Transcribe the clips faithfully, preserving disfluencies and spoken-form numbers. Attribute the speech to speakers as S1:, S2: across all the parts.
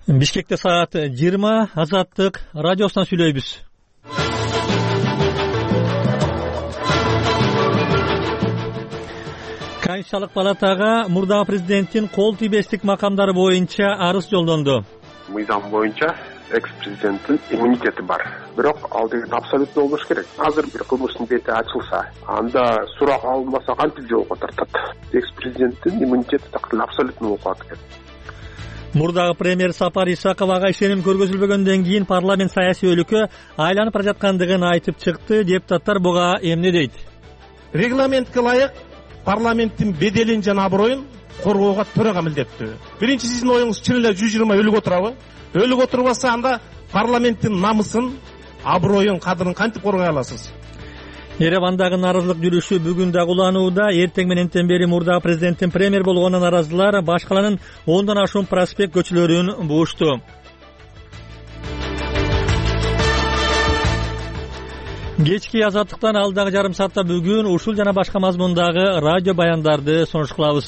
S1: Бишкекте саат жыйырма, Азаттык радиосунан сүйлөйбүз. Конституциялык палатага мурдагы президенттин кол тийбестик макамдары боюнча арыз жолдонду.
S2: Мыйзам боюнча экс-президенттин иммунитети бар. Бирок ал деген абсолютно болуш керек. Азыр бир кылмыштын бети ачылса, анда сурак алынбаса кантип жолго тартат? Экс-президенттин иммунитети так абсолютно болуп калат экен.
S1: Мурдагы премьер Сапар Исаковага ишеним көргөзүлбөгөндөн кийин парламент саясий өлүккө айланып бара жаткандыгын айтып чыкты. Депутаттар буга эмне дейт?
S3: Регламентке ылайык парламенттин беделин жана аброюн коргоого төрага милдеттүү. Биринчи сиздин оюңуз чын эле жүз жыйырма өлүк отурабы? Өлүк отурбаса анда парламенттин намысын, аброюн, кадырын кантип коргой аласыз?
S1: Еревандагы нааразылык жүрүшү бүгүн да уланууда. Эртең мененден бери мурдагы президенттин премьер болгонуна нааразылар баш калаанын ондон ашуун проспект көчөлөрүн буушту. Кечки Азаттыктан алдагы жарым саатта бүгүн ушул жана башка мазмундагы радио баяндарды сунуш кылабыз.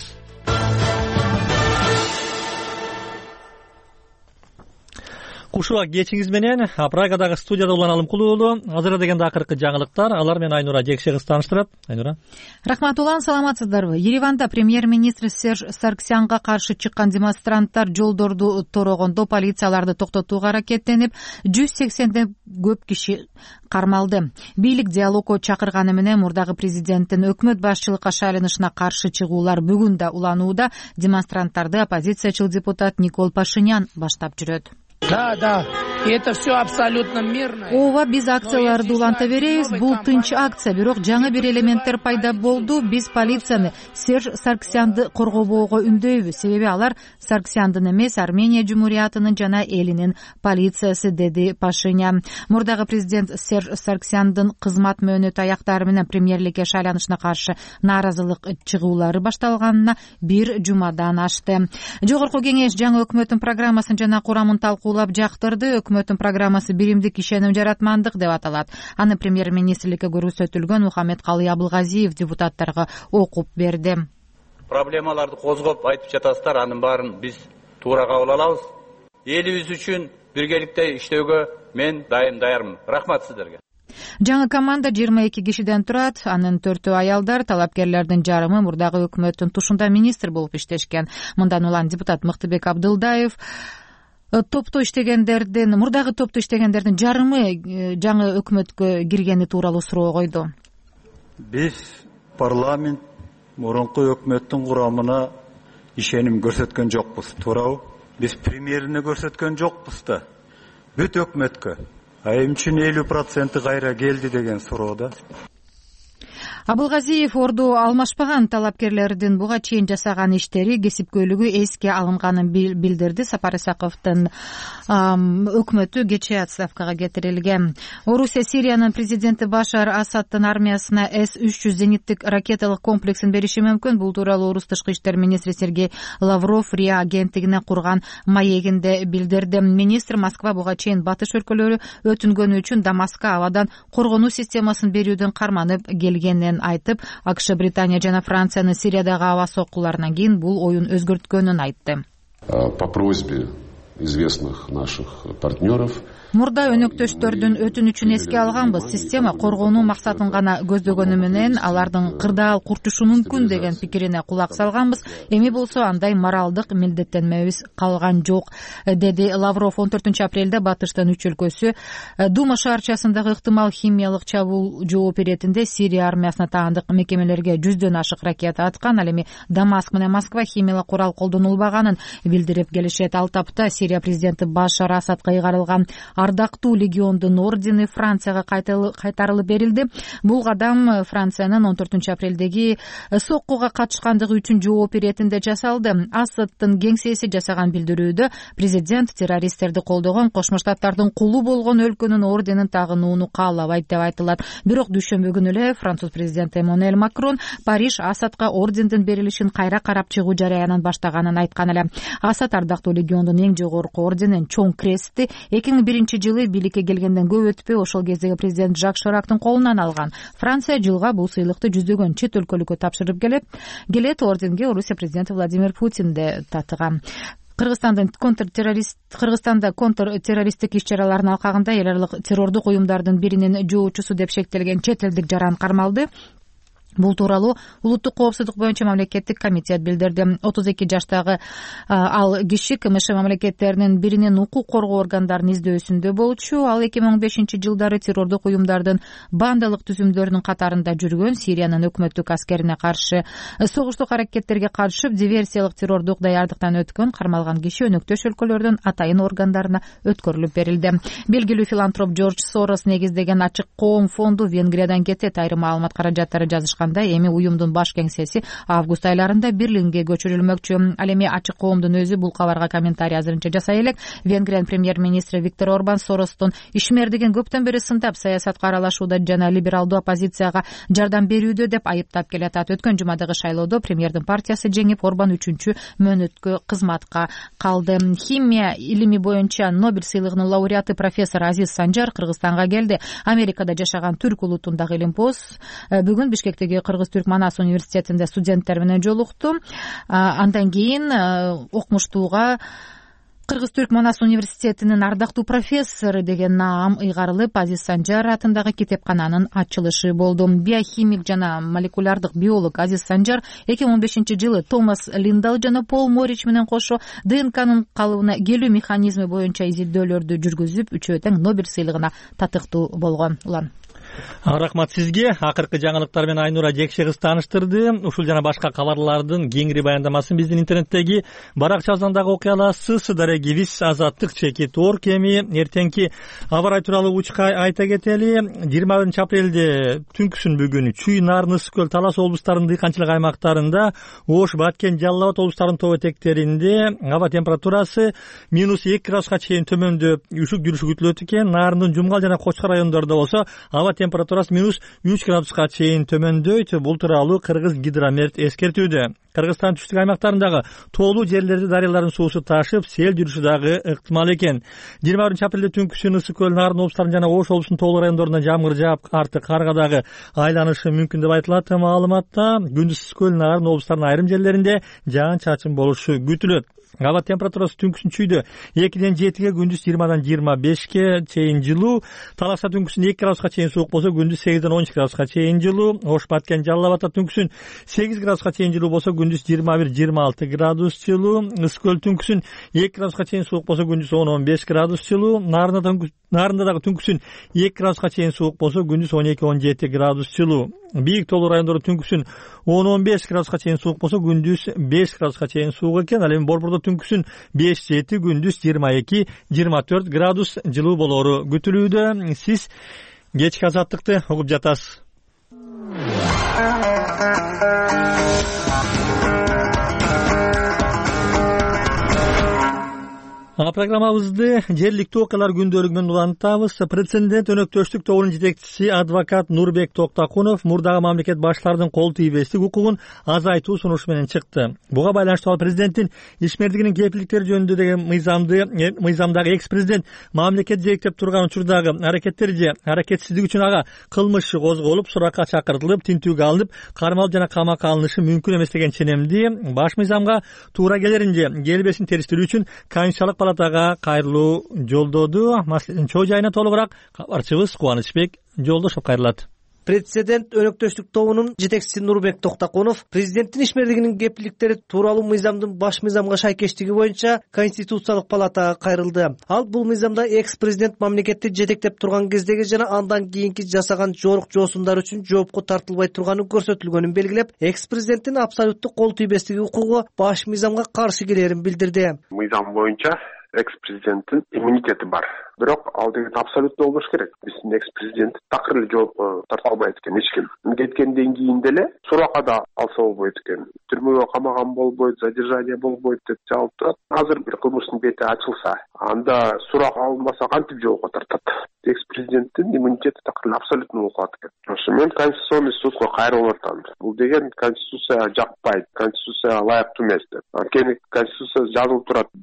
S1: Кушуак кечиңиз менен Прагадагы студияда уланалым кулуулу. Азыр дегенде акыркы жаңылыктар, алар менен Айнура Жекшегиз тааныштырат. Айнура.
S4: Рахмат улан, саламатсыздарбы? Ереванда премьер-министр Серж Саргсянга каршы чыккан демонстранттар жолдорду торогондо полицияларды токтотууга аракеттенип, жүз сексенден көп киши кармалды. Бийлик диалогко чакырганы менен мурдагы президенттин өкмөт башчылыкка шайланышына каршы чыгуулар бүгүн да уланууда. Демонстранттарды оппозициячыл депутат Никол Пашинян баштап жүрөт.
S5: Да, да, это все абсолютно мирно.
S4: Ооба, биз акцияларды уланта беребиз. Бул тынч акция, бирок жаңы бир элементтер пайда болду. Биз полицияны Серж Саргсянды коргобоого үндөйбүз. Себеби алар Саргсяндын эмес, Армения Жумуриятынын жана элинин полициясы, деди Пашинян. Мурдагы президент Серж Саргсяндын кызмат мөөнөтү аяктары менен премьерликке шайланышына каршы нааразылык чыгуулары башталганына бир жумадан ашты. Жогорку кеңеш жаңы өкмөттүн программасын жана курамын талкуулап жактырды. Өкмөттүн программасы биримдик, ишеним, жаратмандык деп аталат. Аны премьер-министрликке көрсөтүлгөн Мухаммед Калый Абылгазиев депутаттарга окуп берди.
S6: Проблемаларды козгоп айтып жатасыздар, анын баарын биз туура кабыл алабыз. Элибиз үчүн биргеликте иштөөгө мен дайым даярмын. Рахмат сиздерге.
S4: Жаңы команда жыйырма эки кишиден турат. Анын төртөө аялдар, талапкерлердин жарымы мурдагы өкмөттүн тушунда министр болуп иштешкен. Мындан улам депутат Мыктыбек Абдылдаев топто иштегендердин, мурдагы топто иштегендердин жарымы жаңы өкмөткө киргени тууралуу суроо койду.
S7: Биз парламент мурунку өкмөттүн курамына ишеним көрсөткөн жокпуз, туурабы? Биз премьерине көрсөткөн жокпуз да. Бүт өкмөткө. А эмне үчүн элүү проценти кайра келди деген суроода.
S4: Абылгазиев орду алмашпаган, талапкерлердин буга чейин жасаган иштери, кесипкөйлүгү эске алынганын билдирди. Сапар Исаковдун өкмөтү кечээ отставкага кетирилген. Орусия Сириянын президенти Башар Асаддын армиясына эс үч жүз зениттик ракеталык комплексин бериши мүмкүн. Бул тууралуу Орус тышкы иштер министри Сергей Лавров РИА агенттигине курган маегинде билдирди. Министр Москва буга чейин батыш өлкөлөрү өтүнгөнү үчүн Дамаскка абадан коргонуу системасын берүүдөн карманып келгенин айтып, АКШ, Британия жана Франциянын Сириядагы аба соккуларынан кийин бул оюн өзгөрткөнүн айтты.
S8: По просьбе известных наших партнеров
S4: Мурда өнөктөштөрдүн өтүнүчүн эске алганбыз. Система коргонуу максатын гана көздөгөнү менен алардын кырдаал курчушу мүмкүн деген пикирине кулак салганбыз. Эми болсо андай моралдык милдеттенмебиз калган жок, деди Лавров. он төртүнчү апрелде батыштын үч өлкөсү Дума шаарчасындагы ыктымал химиялык чабуул жооп иретинде Сирия армиясына таандык мекемелерге жүздөн ашык ракета аткан. Ал эми Дамаск менен Москва химиялык курал колдонулбаганын билдирип келишет. Ал тапта Сирия президенти Башар Асадка ыйгарылган ардактуу легиондун ордени Францияга кайтарылып берилди. Бул кадам Франциянын он төртүнчү апрелдеги соккуга катышкандыгы үчүн жооп иретинде жасалды. Асаддын кеңсеси жасаган билдирүүдө президент террористтерди колдогон Кошмо Штаттардын кулу болгон өлкөнүн орденин тагынууну каалабайт деп айтылат. Бирок дүйшөмбү күнү эле француз президенти Эммануэль Макрон Париж Асадка ордендин берилишин кайра карап чыгуу жараянын баштаганын айткан эле. Асад ардактуу легиондун эң жогорку орденин Чоң крестти эки миң биринчи жылы бийликке келгенден көп өтпөй ошол кездеги президент Жак Ширактын колунан алган. Франция жылга бул сыйлыкты жүздөгөн чет өлкөлүккө тапшырып келет. Келет орденге Орусия президенти Владимир Путин де татыган. Кыргызстандын контртеррорист Кыргызстанда контртеррористтик иш-чаралардын алкагында эл аралык террордук уюмдардын биринин жоочусу деп шектелген чет элдик жаран кармалды. Бул тууралуу улуттук коопсуздук боюнча мамлекеттик комитет билдирди. отуз эки жаштагы ал киши КМШ мамлекеттеринин биринин укук коргоо органдарынын издөөсүндө болчу. Ал эки миң он бешинчи жылдары террордук уюмдардын бандалык түзүмдөрүнүн катарында жүргөн, Сириянын өкмөттүк аскерине каршы согуштук аракеттерге катышып, диверсиялык террордук даярдыктан өткөн кармалган киши өнөктөш өлкөлөрдүн атайын органдарына өткөрүлүп берилди. Белгилүү филантроп Джордж Сорос негиздеген Ачык коом фонду Венгриядан кетет. Айрым маалымат каражаттары жазышкан. Эми уюмдун баш кеңсеси август айларында Берлинге көчүрүлмөкчү. Ал эми Ачык коомдун өзү бул кабарга комментарий азырынча жасай элек. Венгриянын премьер-министри Виктор Орбан Соростун ишмердигин көптөн бери сындап, саясатка аралашууда жана либералдуу оппозицияга жардам берүүдө деп айыптап келатат. Өткөн жумадагы шайлоодо премьердин партиясы жеңип, Орбан үчүнчү мөөнөткө кызматка калды. Химия илими боюнча Нобель сыйлыгынын лауреаты профессор Азиз Санжар Кыргызстанга келди. Америкада жашаган түрк улутундагы илимпоз бүгүн Бишкектеги Кыргыз-Түрк Манас университетинде студенттер менен жолукту. Андан кийин окумуштууга Кыргыз-Түрк Манас университетинин ардактуу профессору деген наам ыйгарылып, Азиз Санжар атындагы китепкананын ачылышы болду. Биохимик жана молекулярдык биолог Азиз Санжар эки миң он бешинчи жылы Томас Линдал жана Пол Морич менен кошо ДНКнын калыбына келүү механизми боюнча изилдөөлөрдү жүргүзүп, үчөө тең Нобель сыйлыгына татыктуу болгон. Улан
S1: Рахмат сизге. Акыркы жаңылыктар менен Айнура Жекше кыз тааныштырды. Ушул жана башка кабарлардын кеңири баяндамасын биздин интернеттеги баракчабыздан дагы окуй аласыз. Сыдары Гивис Азаттык чекит орг. Эми эртеңки аба ырайы тууралуу учка айта кетели. жыйырма биринчи апрелде түнкүсүн бүгүн Чүй, Нарын, Ысык көл, Талас облустарынын дыйканчылык аймактарында, Ош, Баткен, Жалал Абад облустарынын тоо этектеринде аба температурасы минус эки градуска чейин төмөндөп, үшүк жүрүшү күтүлөт экен. Нарындын Жумгал жана Кочкор райондорунда болсо аба температурасы минус үч градуска чейин төмөндөйт. Бул тууралуу Кыргыз гидромет эскертүүдө. Кыргызстан түштүк аймактарындагы тоолуу жерлерди дарыялардын суусу ташып, сел жүрүшү дагы ыктымал экен. жыйырма биринчи апрелде түнкүсүн Ысык көл, Нарын облустарынын жана Ош облусунун тоолуу райондорунда жамгыр жаап, арты карга дагы айланышы мүмкүн деп айтылат. Маалыматта күндүз Ысык көл, Нарын облустарынын айрым жерлеринде жаан-чачын болушу күтүлөт. Аба температурасы түнкүсүн Чүйдө экиден жетиге, күндүз жыйырмадан жыйырма бешке чейин жылуу. Таласта түнкүсүн эки градуска чейин суук болсо, күндүз сегизден он үч градуска чейин жылуу. Ош, Баткен, Жалал Абадта түнкүсүн сегиз градуска чейин жылуу болсо, күндүз жыйырма бир жыйырма алты градус жылуу. Ысык көл түнкүсүн эки градуска чейин суук болсо, күндүз он он беш градус жылуу. Нарында дагы түнкүсүн эки градуска чейин суук болсо, күндүз он эки он жети градус жылуу. Бийик тоолуу райондору түнкүсүн он он беш градуска чейин суук болсо, күндүз беш градуска чейин суук экен. Ал эми Борбордо түнкүсүн беш жети, күндүз жыйырма эки жыйырма төрт градус жылуу болору күтүлүүдө. Сиз кечки азаттыкты угуп жатасыз. Ана программабызды жергиликтүү окуялар күндөлүгү менен улантабыз. Прецедент өнөктөштүк тобунун жетекчиси адвокат Нурбек Токтакунов мурдагы мамлекет баштарынын кол тийбестик укугун азайтуу сунушу менен чыкты. Буга байланыштуу ал президенттин ишмердигинин кепилдиктери жөнүндө деген мыйзамды мыйзамдагы экс-президент мамлекет жетектеп турган учурдагы аракеттери же аракетсиздик үчүн ага кылмыш козголуп, суракка чакыртылып, тинтүүгө алынып, кармалып жана камакка алынышы мүмкүн эмес деген ченемди баш мыйзамга туура келеринже келбесин териштирүү үчүн Конституциялык палатага кайрылуу жолдоду. Маселенин чоо жайына толугураак кабарчыбыз Кубанычбек Жолдошов кайрылат.
S9: Президент өнөктөштүк тобунун жетекчиси Нурбек Токтакунов президенттин ишмердигинин кепилдиктери тууралуу мыйзамдын баш мыйзамга шайкештиги боюнча Конституциялык палатага кайрылды. Ал бул мыйзамда экс-президент мамлекетти жетектеп турган кездеги жана андан кийинки жасаган жорук жоосундар үчүн жоопко тартылбай турганы көрсөтүлгөнүн белгилеп, экс-президенттин абсолюттук кол тийбестиги укугу баш мыйзамга каршы келерин билдирди.
S2: Мыйзам боюнча экс-президенттин иммунитети бар. Бирок ал деген абсолютно болуш керек. Биздин экс-президент такыр эле жоопко тарта албайт экен эч ким. Кеткенден кийин деле суракка да алса болбойт экен. Түрмөгө камаган болбойт, задержание болбойт деп жабылып турат. Азыр бир кылмыштын бети ачылса, анда сурак алынбаса кантип жоопко тартат? Экс-президенттин иммунитети такыр эле абсолютно болуп калат экен. Ошо мен Конституционный судко кайрылып атам. Бул деген Конституцияга жакпайт, Конституцияга ылайыктуу эмес деп. Анткени Конституцияда жазылып турат, бүт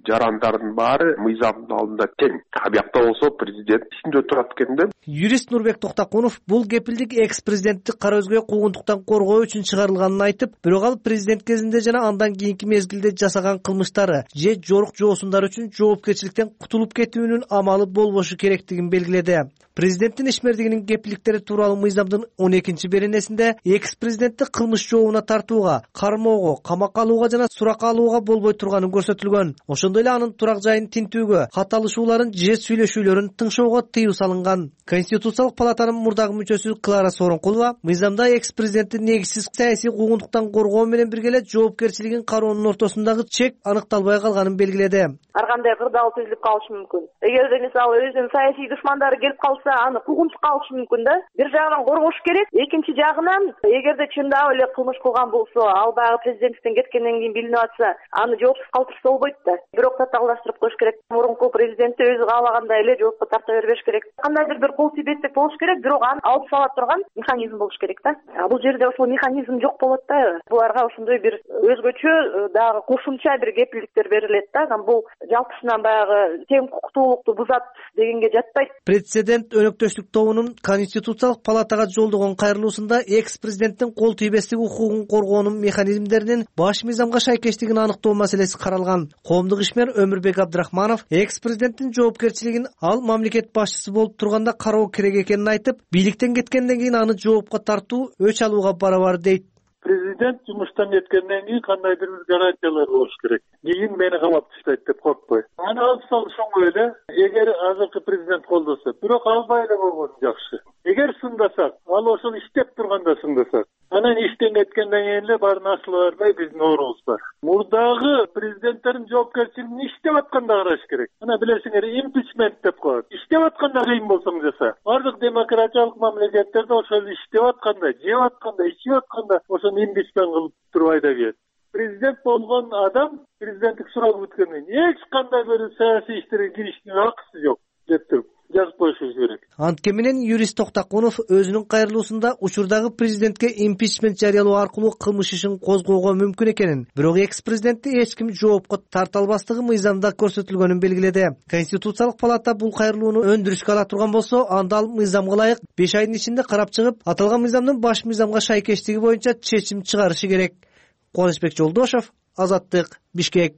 S2: жарандардын баары мыйзамдын алдында тең. Абиякта болсо президент ичинде турат экен да.
S9: Юрист Нурбек Токтакунов бул кепилдик экс-президентти кара өзгө куугунтуктан коргоо үчүн чыгарылганын айтып, бирок ал президент кезинде жана андан кийинки мезгилде жасаган кылмыштары же жорук жоосундар үчүн жоопкерчиликтен кутулуп кетүүнүн амалы болбошу керектигин белгиледи. Президенттин ишмердигинин кепилдиктери тууралуу мыйзамдын он экинчи беренесинде экс-президентти кылмыш жообуна тартууга, кармоого, камакка алууга жана суракка алууга болбой турганы көрсөтүлгөн. Ошондой эле анын турак жайын тинтүүгө, кат алышууларын же сүйлөшүүлөрүн тыңшоого тыюу салынган. Конституциялык палатанын мурдагы мүчөсү Клара Сооронкулова мыйзамда экс-президентти негизсиз саясий куугунтуктан коргоо менен бирге эле жоопкерчилигин кароонун ортосундагы чек аныкталбай калганын белгиледи.
S10: Ар кандай кырдаал түзүлүп калышы мүмкүн. Эгерде мисалы өзүнүн саясий душмандары келип калса, аны куугунтукка алышы мүмкүн да. Бир жагынан коргош керек, экинчи жагынан эгерде чындап эле кылмыш кылган болсо, ал баягы президенттиктен кеткенден кийин билинип атса, аны жоопсуз калтырса болбойт да. Бирок татаалдаштырып коюш керек. Мурунку президентти өзү каалагандай эле жоопко тарта бербеш керек. Кандайдыр бир кол тийбеттик болуш керек, бирок аны алып сала турган механизм болуш керек да. А бул жерде ошол механизм жок болот да. Буларга ошондой бир өзгөчө дагы кошумча бир кепилдиктер берилет да. Бул жалпысынан баягы тең укуктуулукту бузат дегенге жатпайт.
S9: Президент өнөктөштүк тобунун Конституциялык палатага жолдогон кайрылуусунда экс-президенттин кол тийбестик укугун коргоонун механизмдеринин баш мыйзамга шайкештигин аныктоо маселеси каралган. Коомдук ишмер Өмүрбек Абдрахманов экс-президенттин жоопкерчилигин ал мамлекет башчысы болуп турганда кароо керек экенин айтып, бийликтен кеткенден кийин аны жоопко тартуу өч алууга барабар дейт.
S11: Президент жумуштан кеткенден кийин кандайдыр бир гарантиялар болуш керек. Кийин мени камап таштайт деп коркпой. Аны алып салышыңбы эле, эгер азыркы президент колдосо, бирок албай эле болгону жакшы. Эгер сындасак, ал ошол иштеп турганда сындасак, анан иштен кеткенден кийин эле баарын асылы барбай биздин оорубуз бар. Мурдагы президенттердин жоопкерчилигин иштеп атканда караш керек. Ана билесиңер, импичмент деп коет. Иштеп атканда кыйын болсоң жаса. Бардык демократиялык мамлекеттерде ошол иштеп атканда, жеп атканда, ичип атканда ошону импичмент кылып туруп айда берет. Президент болгон адам президенттик сурак бүткөндөн эч кандай бир саясий иштерге киришине акысы жок деп туруп жазып коюшубуз керек.
S9: Анткени менен юрист Токтакунов өзүнүн кайрылуусунда учурдагы президентке импичмент жарыялоо аркылуу кылмыш ишин козгоого мүмкүн экенин, бирок экс-президентти эч ким жоопко тарта албастыгы мыйзамда көрсөтүлгөнүн белгиледи. Конституциялык палата бул кайрылууну өндүрүшкө ала турган болсо, анда ал мыйзамга ылайык беш айдын ичинде карап чыгып, аталган мыйзамдын баш мыйзамга шайкештиги боюнча чечим чыгарышы керек. Кубанычбек Жолдошов, Азаттык, Бишкек.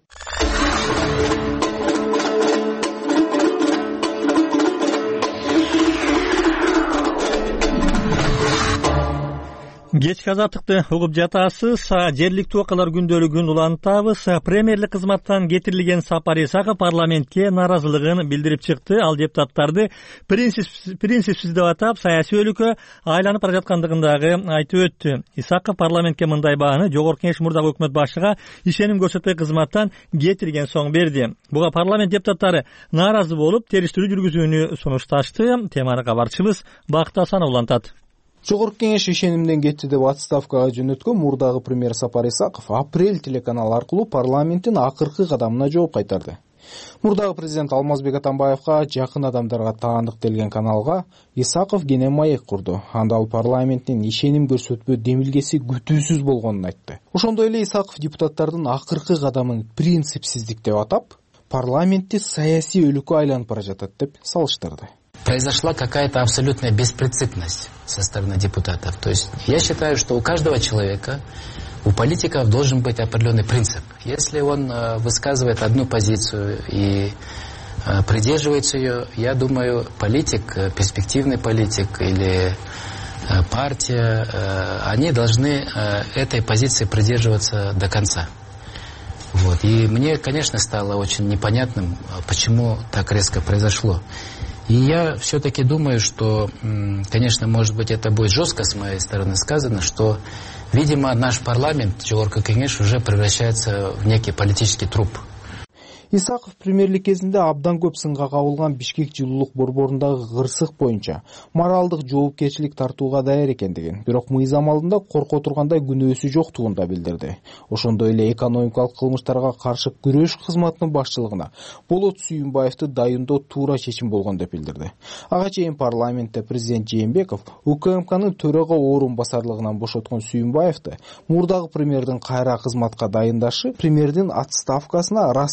S1: Кечки азаттыкты угуп жатасыз. Жергиликтүү окуялар күндөлүгүн улантабыз. Премьерлик кызматтан кетирилген Сапар Исаков парламентке нааразылыгын билдирип чыкты. Ал депутаттарды принципсиз деп атап, саясий өлкө айланып бара жаткандыгын дагы айтып өттү. Исаков парламентке мындай бааны Жогорку Кеңеш мурдагы өкмөт башчыга ишеним көрсөтпөй кызматтан кетирген соң берди. Буга парламент депутаттары нааразы болуп, териштирүү жүргүзүүнү сунушташты. Теманы кабарчыбыз Бакыт Асанов улантат.
S12: Жогорку Кеңеш ишенимден кетти деп отставкага жөнөткөн мурдагы премьер Сапар Исаков Апрель телеканалы аркылуу парламенттин акыркы кадамына жооп кайтарды. Мурдагы президент Алмазбек Атамбаевга жакын адамдарга таандык делген каналга Исаков кенен маек курду. Анда ал парламенттин ишеним көрсөтпөө демилгеси күтүүсүз болгонун айтты. Ошондой эле Исаков депутаттардын акыркы кадамын принципсиздик деп атап, парламентти саясий өлкө айланып бара жатат деп салыштырды.
S13: Произошла какая-то абсолютная беспрецедентность со стороны депутатов. То есть я считаю, что у каждого человека, у политиков должен быть определенный принцип. Если он э, высказывает одну позицию и э, придерживается ее, я думаю, политик, э, перспективный политик или э, партия, э, они должны э, этой позиции придерживаться до конца. Вот. И мне, конечно, стало очень непонятным, почему так резко произошло. И я все-таки думаю, что, конечно, может быть, это будет жестко с моей стороны сказано, что, видимо, наш парламент, Жогорку Кеңеш, уже превращается в некий политический труп.
S12: Исаков премьерлик кезинде абдан көп сынга кабылган Бишкек жылуулук борборундагы кырсык боюнча моралдык жоопкерчилик тартууга даяр экендигин, бирок мыйзам алдында корко тургандай күнөөсү жоктугун да билдирди. Ошондой эле экономикалык кылмыштарга каршы күрөш кызматынын башчылыгына Болот Сүйүнбаевди дайындоо туура чечим болгон деп билдирди. Ага чейин парламентте президент Жээнбеков УКМКнын төрага орун басарлыгынан бошоткон Сүйүнбаевди мурдагы премьердин кайра кызматка дайындашы премьердин отставкасына расмий түрдө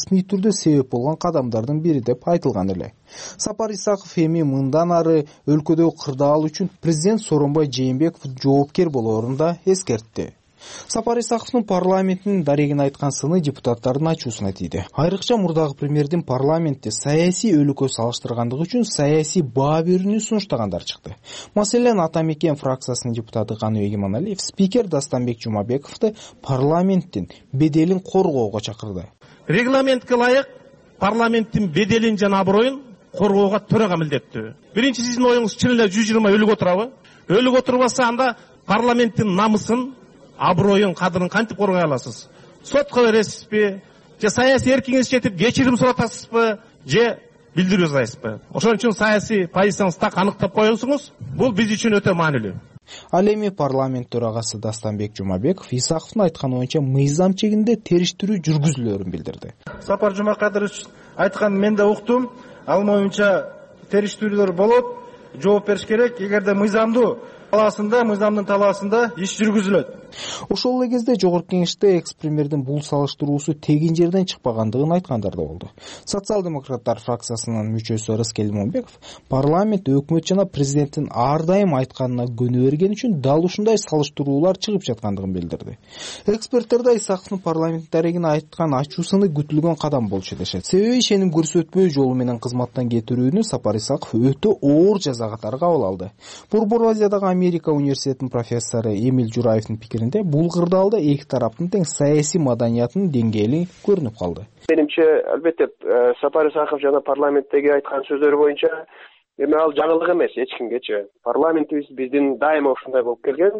S12: өткөрүүсүнө да себеп болгон кадамдардын бири деп айтылган эле. Сапар Исаков эми мындан ары өлкөдөгү кырдаал үчүн президент Сооронбай Жээнбеков жоопкер болоорун да эскертти. Сапар Исаковдун парламенттин дарегин айткан сыны депутаттардын ачуусуна тийди. Айрыкча мурдагы премьердин парламентте саясий өлкө салыштыргандыгы үчүн саясий баа берүүнү сунуштагандар чыкты. Маселен, Ата Мекен фракциясынын депутаты Каныбек Иманалиев спикер Дастанбек Жумабековду парламенттин беделин коргоого чакырды.
S3: Регламентке ылайык парламенттин беделин жана аброюн коргоого төрага милдеттүү. Биринчи, сиздин оюңуз чын эле жүз жыйырма өлүк отурабы? Өлүк отурбаса, анда парламенттин намысын, аброюн, кадырын кантип коргой аласыз? Сотко бересизби? Же саясий эркиңиз жетип кечирим суратасызбы? Же билдирүү жасайсызбы? Ошон үчүн саясий позицияңызды так аныктап коюңуз. Бул биз үчүн өтө маанилүү.
S12: Ал эми парламент төрагасы Дастанбек Жумабеков Исаковдун айткан боюнча мыйзам чегинде териштирүү жүргүзүлөөрүн билдирди.
S14: Сапар Жумакадырович айткан мен да уктум. Ал боюнча териштирүүлөр болот, жооп бериш керек. Эгерде мыйзамдуу талаасында, мыйзамдын талаасында иш жүргүзүлөт.
S12: Ошол эле кезде жогорку кеңеште экс-премьердин бул салыштыруусу тегин жерден чыкпагандыгын айткандар да болду. Социал-демократтар фракциясынын мүчөсү Рыскел Момбеков парламент өкмөт жана президенттин ар дайым айтканына көнө бергени үчүн дал ушундай салыштыруулар чыгып жаткандыгын билдирди. Эксперттер да Исаковдун парламент дарегине айткан ачуусуны күтүлгөн кадам болчу дешет. Себеби ишеним көрсөтпөө жолу менен кызматтан кетирүүнү Сапар Исаков өтө оор жаза катары кабыл алды. Борбор Азиядагы Америка университетинин профессору Эмиль Жураевдин пикиринде бул кырдаалда эки тараптын тең саясий маданиятынын деңгээли көрүнүп калды.
S2: Менимче, албетте, Сапар Исаков жана парламенттеги айткан сөздөр боюнча эми ал жаңылык эмес эч кимгечи. Парламентибиз биздин дайыма ушундай болуп келген,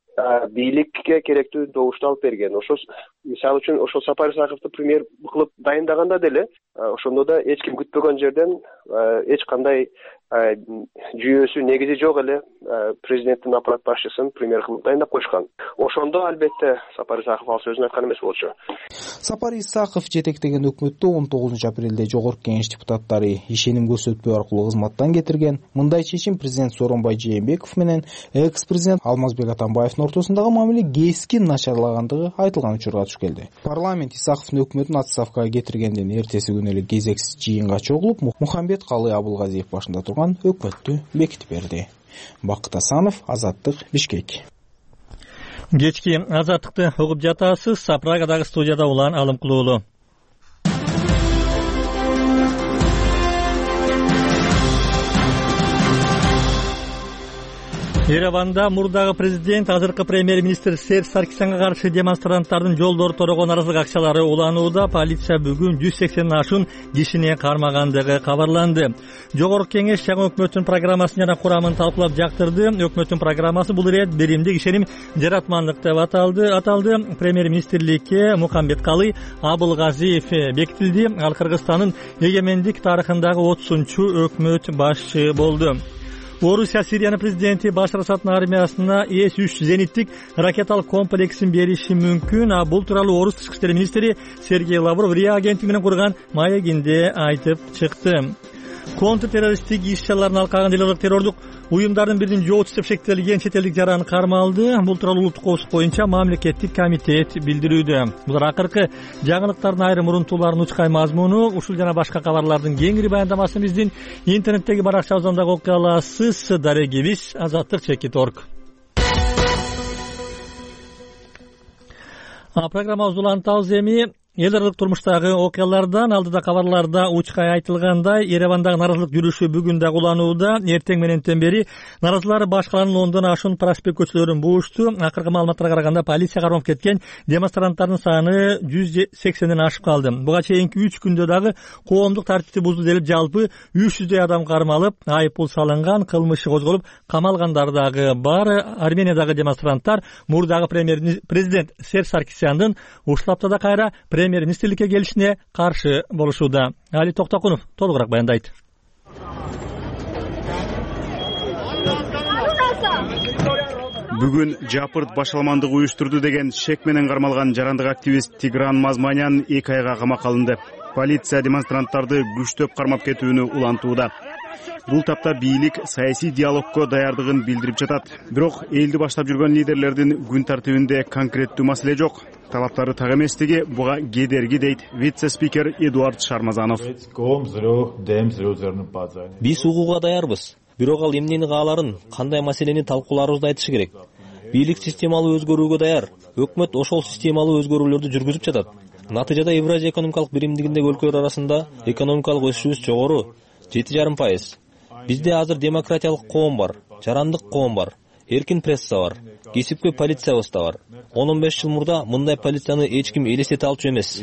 S2: бийликке керектүү добушту алып берген. Ошо мисалы үчүн ошол Сапар Исаковду премьер кылып дайындаганда деле ошондо да эч ким күтпөгөн жерден эч кандай жүйөсү, негизи жок эле президенттин аппарат башчысын премьер кылып дайындап койшкан. Ошондо албетте Сапар Исаков ал сөзүн айткан эмес болчу.
S12: Сапар Исаков жетектеген өкмөттө он тогузунчу апрелде жогорку кеңеш депутаттары ишеним көрсөтпөө аркылуу кызматтан кетирген. Мындай чечим президент Сооронбай Жээнбеков менен экс-президент Алмазбек Атамбаевдин ортосундагы мамиле кескин начарлагандыгы айтылган учурга туш келди. Парламент Исаковдун өкмөтүн отставкага кетиргенден эртеси күнү эле кезексиз жыйынга чогулуп, Мухамбет Калый Абылгазиев башында турган өкмөттү бекитип берди. Бакыт Асанов, Азаттык, Бишкек.
S1: Кечки Азаттыкты угуп жатасыз. Прагадагы студияда Улан Алымкулуулу. Ереванда мурдагы президент, азыркы премьер-министр Серж Саркисянга каршы демонстранттардын жолдор торого наразылык акчалары уланууда. Полиция бүгүн жүз сексенден ашуун кишини кармагандыгы кабарланды. Жогорку кеңеш жаңы өкмөттүн программасын жана курамын талкуулап жактырды. Өкмөттүн программасы бул ирет биримдик ишеним жаратмандык деп аталды. Аталды премьер-министрликке Мухамбет Калый Абылгазиев бекитилди. Ал Кыргызстандын эгемендик тарыхындагы отузунчу өкмөт башчы болду. Орусия Сириянын президенти Башар Асаддын армиясына эс үч зениттик ракеталык комплексин бериши мүмкүн. А бул тууралуу Орус тышкы иштер министри Сергей Лавров РИА агенттиги менен курган маегинде айтып чыкты. Контртеррористтик иш-чаралардын алкагында элек террордук уюмдардын биринин жоочусу деп шектелген чет элдик жаран кармалды. Бул тууралуу улуттук коопсуздук боюнча мамлекеттик комитет билдирүүдө. Булар акыркы жаңылыктардын айрым урунтууларынын учкай мазмуну. Ушул жана башка кабарлардын кеңири баяндамасын биздин интернеттеги баракчабыздан окуй аласыз. Дарегибиз азаттык чекит точка орг. Программабызды улантабыз эми. Эл аралык турмуштагы окуялардан алдыда кабарларда учкай айтылгандай, Еревандагы наразылык жүрүшү бүгүн да уланууда. Эртең мененден бери наразылар баш калаанын ондон ашуун проспект көчөлөрүн буушту. Акыркы маалыматтарга караганда полиция кармап кеткен демонстранттардын саны жүз сексенден ашып калды. Буга чейинки үч күндө дагы коомдук тартипти бузду делип жалпы үч жүздөй адам кармалып, айыппул салынган, кылмышы козголуп, камалгандар дагы бар. Армениядагы демонстранттар мурдагы премьер-президент Серж Саркисяндын ушул аптада кайра премьер-министрликке келишине каршы болушууда. Али Токтокунов толугураак баяндайт.
S15: Бүгүн жапырт башаламандык уюштурду деген шек менен кармалган жарандык активист Тигран Мазманян эки айга камакка алынды. Полиция демонстранттарды күчтөп кармап кетүүнү улантууда. Бул тапта бийлик саясий диалогко даярдыгын билдирип жатат. Бирок элди баштап жүргөн лидерлердин күн тартибинде конкреттүү маселе жок. талаптары так эместиги буга кедерги дейт вице спикер Эдуард Шармазанов.
S16: Биз угууга даярбыз. Бирок ал эмнени кааларын, кандай маселени талкууларыбызды айтышы керек. Бийлик системалуу өзгөрүүгө даяр. Өкмөт ошол системалуу өзгөрүүлөрдү жүргүзүп жатат. Натыйжада Евразия экономикалык биримдигиндеги өлкөлөр арасында экономикалык өсүшүбүз жогору, жети жарым пайыз. Бизде азыр демократиялык коом бар, жарандык коом бар, эркин пресса бар, кесипкөй полициябыз да бар. он он беш жыл мурда мындай полицияны эч ким элестете алчу эмес.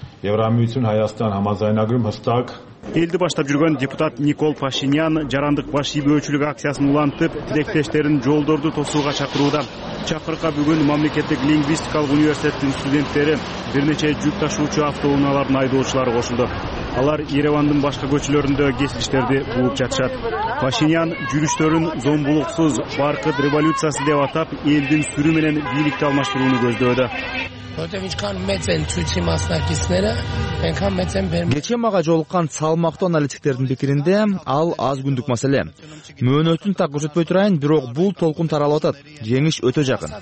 S15: Элди баштап жүргөн депутат Никол Пашинян жарандык баш ийбөөчүлүк акциясын улантып, тилектештерин жолдорду тосууга чакырууда. Чакырыкка бүгүн мамлекеттик лингвистикалык университеттин студенттери, бир нече жүк ташуучу автоунаалардын айдоочулары кошулду. Алар Еревандын башка көчөлөрүндө кесилиштерди бууп жатышат. Пашинян жүрүштөрүн зомбулуксуз, баркыт революциясы деп атап, элдин сүрү менен бийликти алмаштырууну көздөөдө.
S17: Кечээ мага жолуккан салмактуу аналитиктердин пикиринде ал аз күндүк маселе. Мөөнөтүн так көрсөтпөй турайын, бирок бул толкун таралып атат. Жеңиш өтө жакын.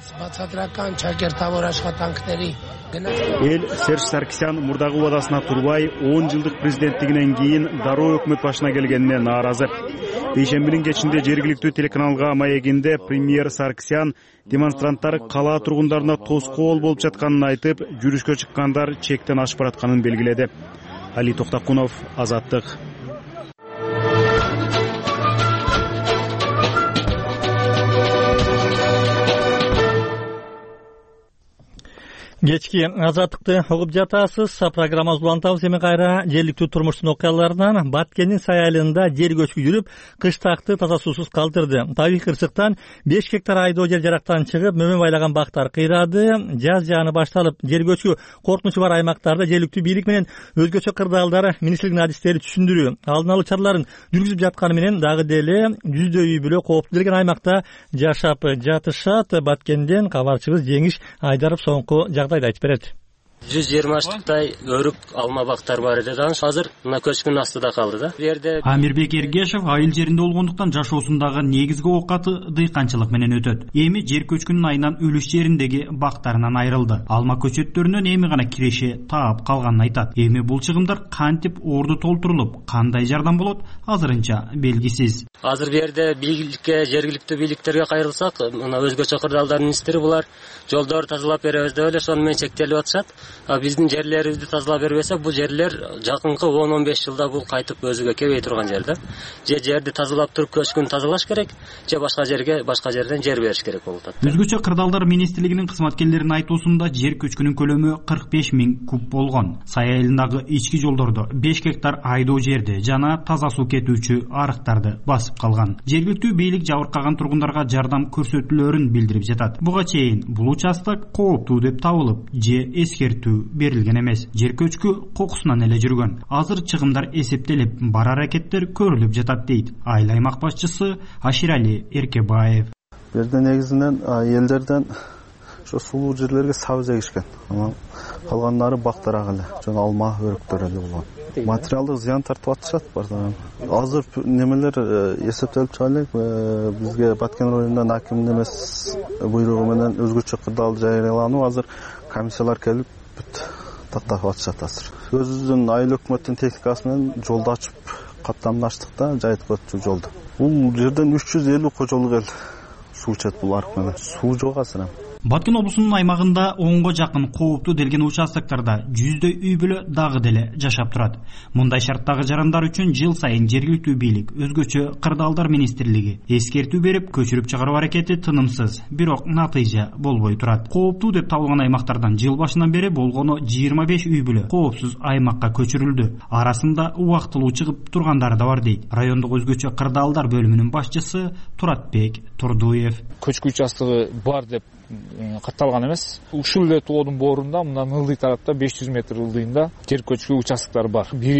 S15: Эл Серж Саркисян мурдагы убадасына турбай, он жылдык президенттигинен кийин дароо өкмөт башына келгенине нааразы. Бейшембинин кечинде жергиликтүү телеканалга маегинде премьер Саркисян демонстранттар кала тургундарына тоскоол болуп жатканын айтып, жүрүшкө чыккандар чектен ашып баратканын белгиледи. Али Токтакунов, Азаттык.
S1: Кечки Азаттыкты угуп жатасыз. Программабызды улантабыз. Эми кайра жергиликтүү турмуштун окуяларынан Баткендин Сай айылында жер көчкү жүрүп, кыштакты таза суусуз калтырды. Табий кырсыктан беш гектар айдоо жер жарактан чыгып, мөмө байлаган бактар кыйрады. Жаз жааны башталып, жер көчкү коркунучу бар аймактарда жергиликтүү бийлик менен өзгөчө кырдаалдар министрлигинин адистери түшүндүрүү, алдын алуу чараларын жүргүзүп жатканы менен дагы деле жүздөй үй бүлө кооптуу деген аймакта жашап жатышат. Баткенден кабарчыбыз Жеңиш Айдаров соңку жагдайды айтып берет.
S18: жүз жыйырма штыктай өрүк алма бактар бар эди. Азыр мына көчкүнүн астында калды да. Бу жерде
S19: Амирбек Эргешев айыл жеринде болгондуктан жашоосундагы негизги оокаты дыйканчылык менен өтөт. Эми жер көчкүнүн айынан үлүш жериндеги бактарынан айрылды. Алма көчөттөрүнөн эми гана киреше таап калганын айтат. Эми бул чыгымдар кантип орду толтурулуп, кандай жардам болот, азырынча белгисиз.
S18: Азыр бу жерде бийликке, жергиликтүү бийликтерге кайрылсак, мына өзгөчө кырдаалдардын министри булар жолдорду тазалап беребиз деп эле сонун менен чектелип атышат. А биздин жерлерибизди тазалап бербесек, бул жерлер жакынкы он он беш жылда бул кайтып өзүгө келбей турган жер да. Же жерди тазалап туруп көчкүн тазалаш керек, же башка жерге, башка жерден жер бериш керек болуп атат.
S19: Өзгөчө кырдаалдар министрлигинин кызматкерлеринин айтуусунда жер көчкүнүн көлөмү кырк беш миң куб болгон. Сай айылындагы ички жолдордо беш гектар айдоо жерди жана таза суу кетүүчү арыктарды басып калган. Жергиликтүү бийлик жабыркаган тургундарга жардам көрсөтүүлөрүн билдирип жатат. Буга чейин бул участок кооптуу деп табылып, же эскертүү берилген эмес. Жер көчкү кокусунан эле жүргөн. Азыр чыгымдар эсептелип, бар аракеттер көрүлүп жатат дейт айыл аймак башчысы Аширали Эркебаев.
S20: Бу жерде негизинен элдерден ошо сулуу жерлерге сабыз эгишкен. Калгандары бактарак эле, жана алма өрүктөр эле болгон. Материалдык зыян тартып атышат бардыгы. Азыр немелер эсептелип чыгат. Бизге Баткен районунан акимдин эмес буйругу менен өзгөчө кырдаал жарыяланып, азыр комиссиялар келип тактап атышат азыр. Өзүбүздүн айыл өкмөттүн техникасы менен жолду ачып, каттамын ачтык да, жайыт көчү жолду. Бул жерден үч жүз элүү кожолук эл суу ичет бул арык менен. Суу жок азыр.
S19: Баткен облусунун аймагында онго жакын кооптуу делген участоктарда жүздөй үй бүлө дагы деле жашап турат. Мындай шарттагы жарандар үчүн жыл сайын жергиликтүү бийлик, өзгөчө кырдаалдар министрлиги эскертүү берип, көчүрүп чыгаруу аракети тынымсыз, бирок натыйжа болбой турат. Кооптуу деп табылган аймактардан жыл башынан бери болгону жыйырма беш үй бүлө коопсуз аймакка көчүрүлдү. Арасында убактылуу чыгып тургандары да бар дейт райондук өзгөчө кырдаалдар бөлүмүнүн башчысы Туратбек Турдуев.
S21: Көчкү участогу бар деп катталган эмес. Ушул эле тоодун боорунда мына ылдый тарапта беш жүз метр ылдыйында жер көчкү участоктор бар. Бири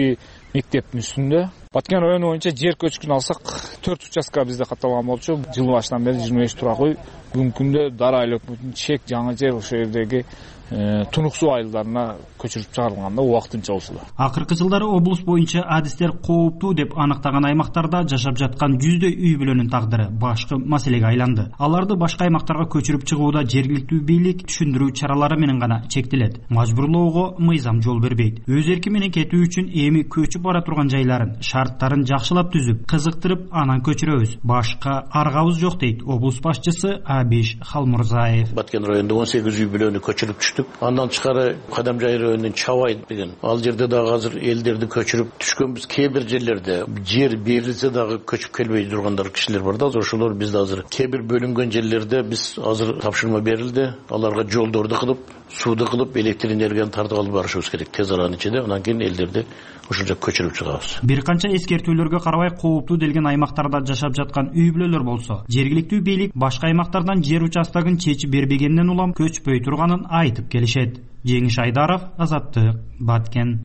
S21: мектептин үстүндө. Баткен району боюнча жер көчкүн алсак төрт участка бизде катталган болчу. Жыл башынан бери жыйырма беш турак үй. Бүгүнкү күндө Дара айыл өкмөтүнүн чек жаңы жер ошол жердеги тунук суу айылдарына көчүрүп чыгарылганда убактынча болсо.
S19: Акыркы жылдары облус боюнча адистер кооптуу деп аныктаган аймактарда жашап жаткан жүздөй үй бүлөнүн тагдыры башкы маселеге айланды. Аларды башка аймактарга көчүрүп чыгууда жергиликтүү бийлик түшүндүрүү чаралары менен гана чектелет. Мажбурлоого мыйзам жол бербейт. Өз эрки менен кетүү үчүн эми көчүп бара турган жайларын, шарттарын жакшылап түзүп, кызыктырып, анан көчүрөбүз. Башка аргабыз жок дейт облус башчысы Абиш Халмурзаев.
S5: Баткен районунда он сегиз үй бүлөнү көчүрүп түштүк. Андан тышкары Кадамжай районунун Чабай деген ал жерде дагы азыр элдерди көчүрүп түшкөнбүз. Кээ бир жерлерде жер берилсе дагы көчүп келбей тургандар кишилер бар да. Ошолор бизде азыр кээ бир бөлүнгөн жерлерде биз азыр тапшырма берилди. Аларга жолдорду кылып, сууду кылып, электр энергияны тартып алып барышыбыз керек тез аранын ичинде. Анан кийин элдерди ошол жака көчүрүп чыгабыз.
S19: Бир канча эскертүүлөргө карабай кооптуу делген аймактарда жашап жаткан үй бүлөлөр болсо, жергиликтүү бийлик башка аймактардан жер участогун чечип бербегенден улам көчпөй турганын айтып келишет. Жеңиш Айдаров, Азаттык, Баткен.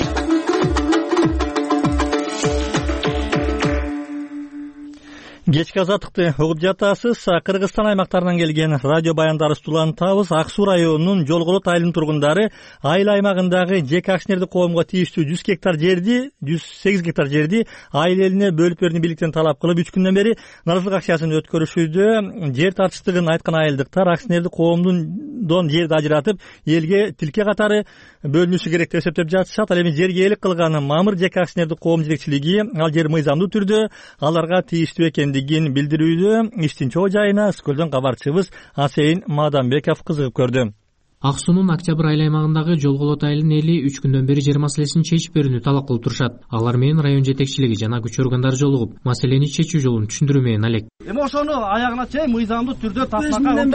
S1: Кечки азаттыкты угуп жатасыз. Кыргызстан аймактарынан келген радио баяндары улантабыз. Ак Суу районунун Жолголот айылынын тургундары айыл аймагындагы жеке акционердик коомго тийиштүү жүз гектар жерди, жүз сегиз гектар жерди айыл элине бөлүп берүүнү бийликтен талап кылып үч күндөн бери нааразылык акциясын өткөрүшүүдө. Жер тартыштыгын айткан айылдыктар акционердик коомдон жерди ажыратып, элге тилке катары бөлүнүшү керек деп эсептеп жатышат. Ал эми жерге ээлик кылган Мамыр жеке акционердик коом жетекчилиги ал жер мыйзамдуу түрдө аларга тийиштүү экендигин билдирүүдө. Иштин чоо жайына Скөлдөн кабарчыбыз Асейин Мадамбеков кызыгып көрдү.
S22: Ак Суунун Октябрь айыл аймагындагы Жолголот айылынын эли үч күндөн бери жер маселесин чечип берүүнү талап кылып турушат. Алар менен район жетекчилиги жана күч органдары жолугуп, маселени чечүү жолун түшүндүрүү менен алек.
S23: Эми ошону аягына чейин мыйзамдуу түрдө таптакан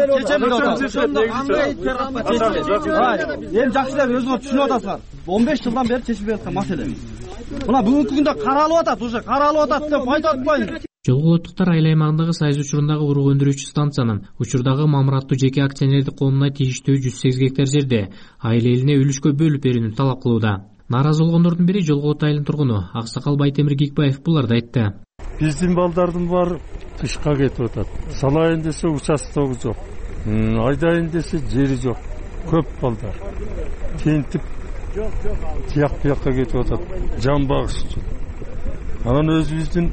S23: эми жакшы эле өзүңөр түшүнүп атасыңар. он беш жылдан бери чечилбей аткан маселе. Мына бүгүнкү күндө каралып атат, уже каралып атат деп айтып атпайбы?
S22: Жолголоттуктар айыл аймагындагы Сайыз учурундагы уруу өндүрүүчү станциянын учурдагы Мамыр аттуу жеке акционердик коомуна тийиштүү жүз сегиз гектар жерде айыл элине үлүшкө бөлүп берүүнү талап кылууда. Нааразы болгондордун бири Жолголот айылынын тургуну Аксакал Байтемир Гикбаев буларды айтты.
S24: Биздин балдардын баары тышка кетип атат. Салайын десе участогу жок. Айдайын десе жери жок. Көп балдар. Тентип тияк бияка кетип атат. Жан багыш үчүн. Анан өзүбүздүн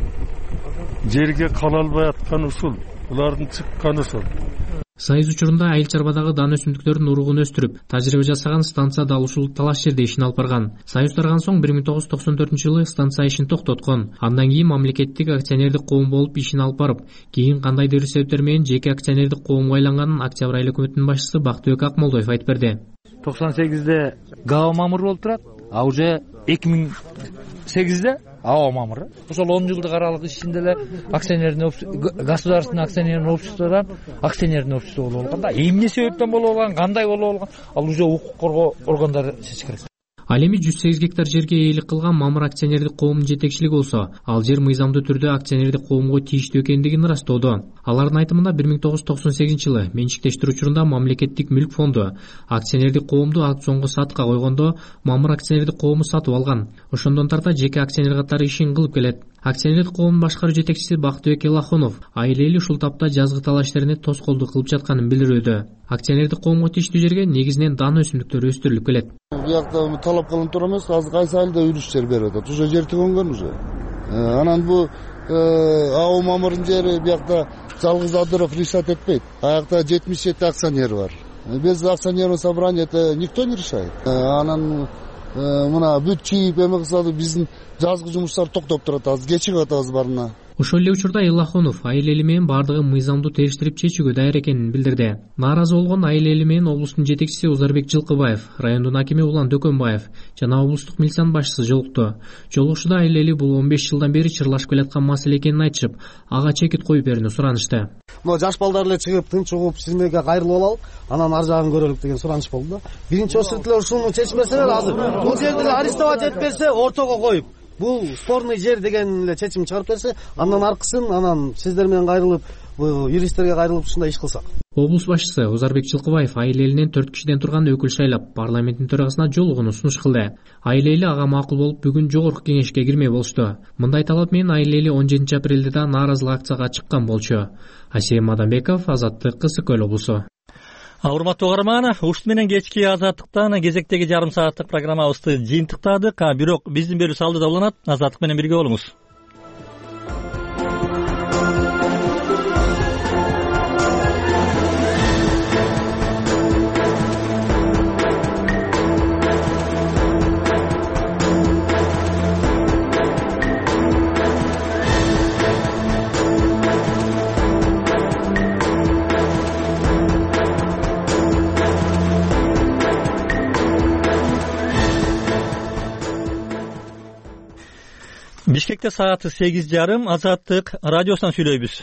S24: жерге кала албай аткан ушул, булардын чыкканы ошол.
S22: Сайыз учурунда айыл чарбадагы дан өсүмдүктөрдүн уругун өстүрүп, тажрыйба жасаган станция дал ушул талаш жерде ишин алып барган. Сайыз тарган соң бир миң тогуз жүз токсон төртүнчү жылы станция ишин токтоткон. Андан кийин мамлекеттик акционердик коом болуп ишин алып барып, кийин кандайдыр себептер менен жеке акционердик коомго айланганын Октябрь айыл өкмөтүнүн башчысы Бактыбек Акмолдоев айтып берди.
S21: токсон сегизде Гао Мамыр болуп турат, а уже эки миң сегизде Ао Мамыр. Ошол он жылдык аралык ичинде эле акционерный государственный акционерный обществодан акционерный общество болуп алган да. Эмне себептен болуп алган, кандай болуп алган, ал уже укук коргоо органдары чечиш керек.
S22: Ал эми жүз сегиз гектар жерге ээлик кылган Мамыр акционердик коомунун жетекчилиги болсо, ал жер мыйзамдуу түрдө акционердик коомго тийиштүү экендигин ырастоодо. Алардын айтымында бир миң тогуз жүз токсон сегизинчи жылы менчиктештирүү учурунда мамлекеттик мүлк фонду акционердик коомду аукционго сатыкка койгондо Мамыр акционердик коому сатып алган. Ошондон тарта жеке акционер катары ишин кылып келет. Акционердик коомдун башкаруу жетекчиси Бактыбек Элахонов айыл эли ушул тапта жазгы талаш иштерине тоскоолдук кылып жатканын билдирүүдө. Акционердик коомго тийиштүү жерге негизинен дан өсүмдүктөрү өстүрүлүп келет.
S25: Биякта талап кылынып тура эмес, азыр кайсы айылда үлүш жер берип атат. Уже жер түгөнгөн уже. Анан бу Ао Мамырдын жери биякта жалгыз Адыров решать этпейт. Аякта жетимиш жети акционер бар. Без акционерного собрания это никто не решает. Анан мына бүт чийип эме кылса биздин жазгы жумуштар токтоп турат, азыр кечигип атабыз барына.
S22: Ошол эле учурда Элахонов айыл эли менен бардыгын мыйзамдуу териштирип чечүүгө даяр экенин билдирди. Нааразы болгон айыл эли менен облустун жетекчиси Узарбек Жылкыбаев, райондун акими Улан Дөкөнбаев жана облустук милициянын башчысы жолукту. Жолугушууда айыл эли бул он беш жылдан бери чырлашып келаткан маселе экенин айтышып, ага чекит коюп берүүнү суранышты.
S23: Могу жаш балдар эле чыгып, тынч угуп, сиздерге кайрылып алалып, анан ар жагын көрөлүк деген сураныш болду да. Биринчи очередь эле ушуну чечмесеңер азыр бул жерди эле арестовать этип берсе, ортого коюп, бул спорный жер деген эле чечим чыгарып берсе, андан аркысын анан сиздер менен кайрылып, юристтерге кайрылып ушундай иш кылсак.
S22: Облус башчысы Озарбек Жылкыбаев айыл элинен төрт кишиден турган өкүл шайлап парламенттин төрагасына жолугууну сунуш кылды. Айыл эли ага макул болуп бүгүн жогорку кеңешке кирмей болушту. Мындай талап менен айыл эли он жетинчи апрелде да нааразылык акцияга чыккан болчу. Асем Мадамбеков, Азаттык, Кызыл Көл облусу.
S1: Урматтуу угарман, ушут менен кечки Азаттыктан кезектеги жарым сааттык программабызды жыйынтыктадык, бирок биздин берүүбүз алдыда уланат. Азаттык менен бирге болуңуз. Бишкекте сааты сегиз жарым, Азаттык радиосунан сүйлөйбүз.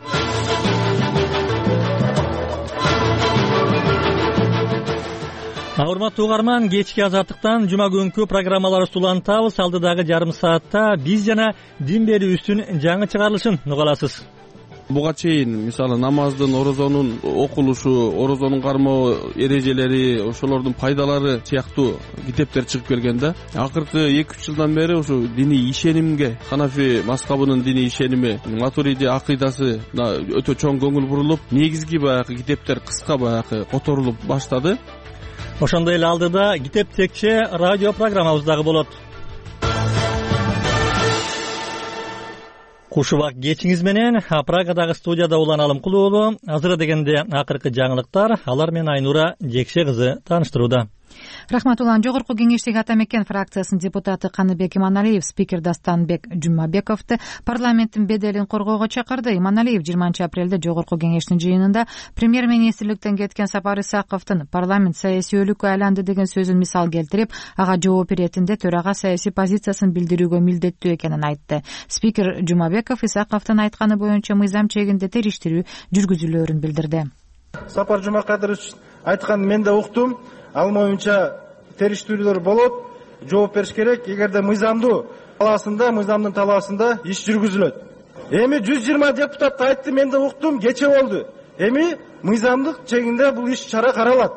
S1: Урматтуу угарман, кечки Азаттыктан жума күнкү программаларыбызды улантабыз. Алдыдагы жарым саатта биз жана дин берүүбүздүн жаңы чыгарылышын уга аласыз.
S4: Буга чейин мисалы намаздын, орозонун окулушу, орозонун кармоо эрежелери, ошолордун пайдалары сыяктуу китептер чыгып келген да. Акыркы эки үч жылдан бери ушу диний ишенимге, Ханафи мазхабынын диний ишеними, Матуриди акыйдасы өтө чоң көңүл бурулуп, негизги баягы китептер кыска баягы которулуп баштады.
S1: Ошондой эле алдыда китеп текче радио программабыз дагы болот. Кушубак кечиңиз менен Прагадагы студияда уланалым кылуулу. Азыр дегенде акыркы жаңылыктар, алар менен Айнура Жекше кызы тааныштырууда.
S6: Рахмат улан. Жогорку кеңештеги Ата Мекен фракциясынын депутаты Каныбек Иманалиев спикер Дастанбек Жумабековду парламенттин беделин коргоого чакырды. Иманалиев жыйырманчы апрелде Жогорку кеңештин жыйынында премьер-министрликтен кеткен Сапар Исаковдун парламент саясий өлүккө айланды деген сөзүн мисал келтирип, ага жооп беретинде төрага саясий позициясын билдирүүгө милдеттүү экенин айтты. Спикер Жумабеков Исаковдун айтканы боюнча мыйзам чегинде териштирүү жүргүзүлөөрүн билдирди.
S14: Сапар Жумакадырович айтканын мен да уктум. Ал боюнча териштирүүлөр болот, жооп бериш керек. Эгерде мыйзамдуу талаасында, мыйзамдын талаасында иш жүргүзүлөт. Эми жүз жыйырма депутат айтты, мен да уктум, кече болду. Эми мыйзамдык чегинде бул иш чара каралат.